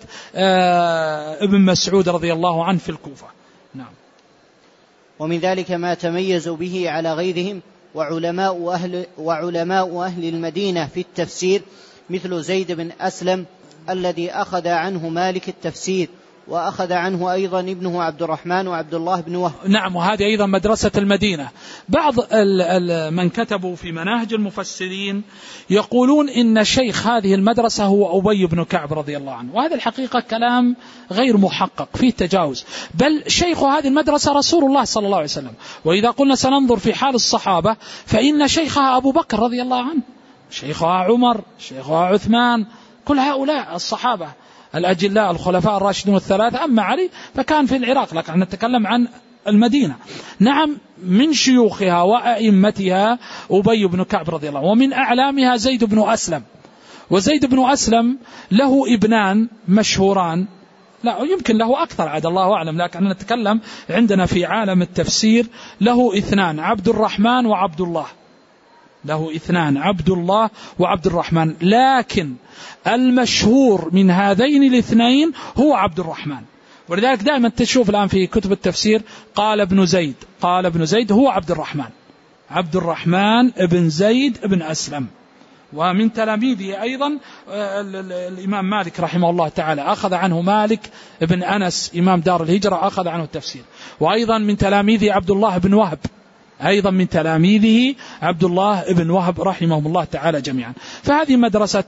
ابن مسعود رضي الله عنه في الكوفة. نعم. ومن ذلك ما تميزوا به على غيرهم وعلماء أهل, وعلماء أهل المدينة في التفسير مثل زيد بن أسلم الذي أخذ عنه مالك التفسير، وأخذ عنه أيضا ابنه عبد الرحمن وعبد الله بن وهب. نعم. وهذه أيضا مدرسة المدينة. بعض من كتبوا في مناهج المفسرين يقولون إن شيخ هذه المدرسة هو أبي بن كعب رضي الله عنه، وهذا الحقيقة كلام غير محقق فيه تجاوز، بل شيخ هذه المدرسة رسول الله صلى الله عليه وسلم. وإذا قلنا سننظر في حال الصحابة فإن شيخها أبو بكر رضي الله عنه، شيخها عمر، شيخها عثمان، كل هؤلاء الصحابة الأجلاء الخلفاء الراشدون الثلاثة. أما علي فكان في العراق، لكن نتكلم عن المدينة. نعم، من شيوخها وأئمتها أبي بن كعب رضي الله عنه، ومن أعلامها زيد بن أسلم. وزيد بن أسلم له ابنان مشهوران، لا يمكن له أكثر عاد الله أعلم، لكن نتكلم عندنا في عالم التفسير له اثنان، عبد الرحمن وعبد الله، له اثنان عبد الله وعبد الرحمن، لكن المشهور من هذين الاثنين هو عبد الرحمن. ولذلك دائما تشوف الآن في كتب التفسير قال ابن زيد، قال ابن زيد هو عبد الرحمن، عبد الرحمن ابن زيد ابن أسلم. ومن تلاميذه أيضا الإمام مالك رحمه الله تعالى، أخذ عنه مالك ابن أنس إمام دار الهجرة، أخذ عنه التفسير. وأيضا من تلاميذه عبد الله بن وهب، أيضا من تلاميذه عبد الله بن وهب رحمهم الله تعالى جميعا. فهذه مدرسة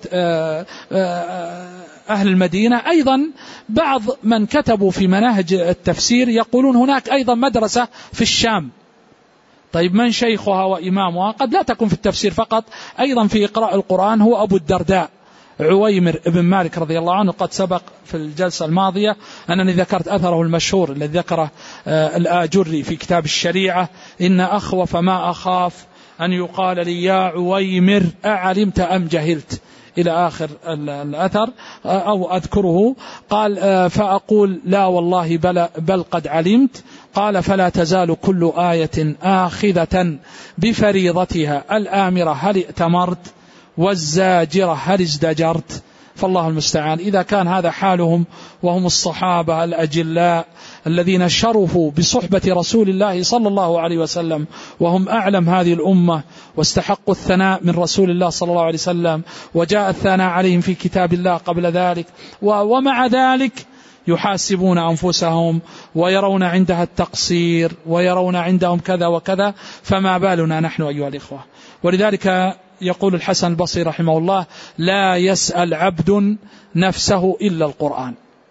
أهل المدينة. أيضا بعض من كتبوا في مناهج التفسير يقولون هناك أيضا مدرسة في الشام. طيب من شيخها وإمامها؟ قد لا تكون في التفسير فقط، أيضا في إقراء القرآن هو أبو الدرداء عويمر ابن مالك رضي الله عنه. قد سبق في الجلسة الماضية أنني ذكرت أثره المشهور الذي ذكره الآجري في كتاب الشريعة: إن أخوف ما أخاف أن يقال لي يا عويمر أعلمت أم جهلت، إلى آخر الأثر أو أذكره. قال فأقول لا والله بل, بل قد علمت. قال فلا تزال كل آية آخذة بفريضتها، الآمرة هل ائتمرت والزاجرة هل ازدجرت. فالله المستعان. إذا كان هذا حالهم وهم الصحابة الأجلاء الذين شرفوا بصحبة رسول الله صلى الله عليه وسلم وهم أعلم هذه الأمة واستحقوا الثناء من رسول الله صلى الله عليه وسلم، وجاء الثناء عليهم في كتاب الله قبل ذلك، ومع ذلك يحاسبون أنفسهم ويرون عندها التقصير ويرون عندهم كذا وكذا، فما بالنا نحن أيها الإخوة. ولذلك يقول الحسن البصري رحمه الله لا يسأل عبد نفسه إلا القرآن.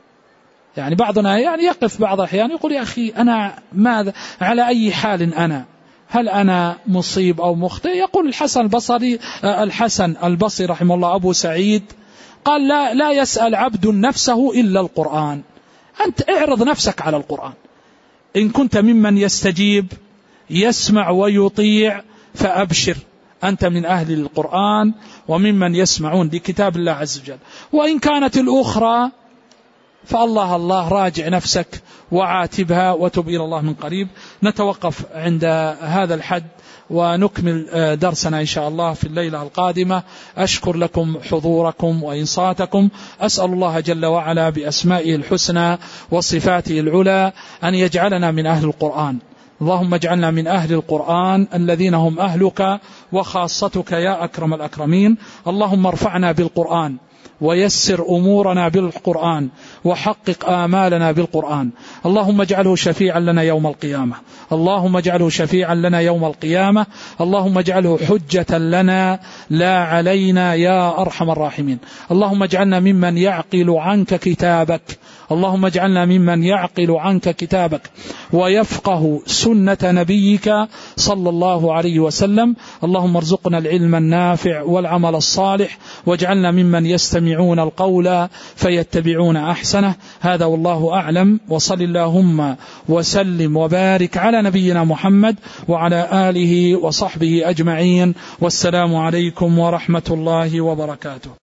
يعني بعضنا يعني يقف بعض الأحيان يقول يا أخي أنا ماذا على أي حال أنا، هل أنا مصيب أو مخطئ؟ يقول الحسن البصري الحسن البصري رحمه الله أبو سعيد قال لا, لا يسأل عبد نفسه إلا القرآن. أنت اعرض نفسك على القرآن، إن كنت ممن يستجيب يسمع ويطيع فأبشر، أنت من أهل القرآن وممن يسمعون لكتاب الله عز وجل. وإن كانت الأخرى فالله الله راجع نفسك وعاتبها وتب إلى الله من قريب. نتوقف عند هذا الحد ونكمل درسنا إن شاء الله في الليلة القادمة. أشكر لكم حضوركم وإنصاتكم. أسأل الله جل وعلا بأسمائه الحسنى وصفاته العلى أن يجعلنا من أهل القرآن. اللهم اجعلنا من أهل القرآن الذين هم أهلك وخاصتك يا أكرم الأكرمين. اللهم ارفعنا بالقرآن ويسر أمورنا بالقرآن وحقق آمالنا بالقرآن. اللهم اجعله شفيعا لنا يوم القيامة، اللهم اجعله شفيعا لنا يوم القيامة، اللهم اجعله حجة لنا لا علينا يا أرحم الراحمين. اللهم اجعلنا ممن يعقل عنك كتابك، اللهم اجعلنا ممن يعقل عنك كتابك ويفقه سنة نبيك صلى الله عليه وسلم. اللهم ارزقنا العلم النافع والعمل الصالح، واجعلنا ممن يستمعون القول فيتبعون أحسنه. هذا والله أعلم، وصل اللهم وسلم وبارك على نبينا محمد وعلى آله وصحبه أجمعين، والسلام عليكم ورحمة الله وبركاته.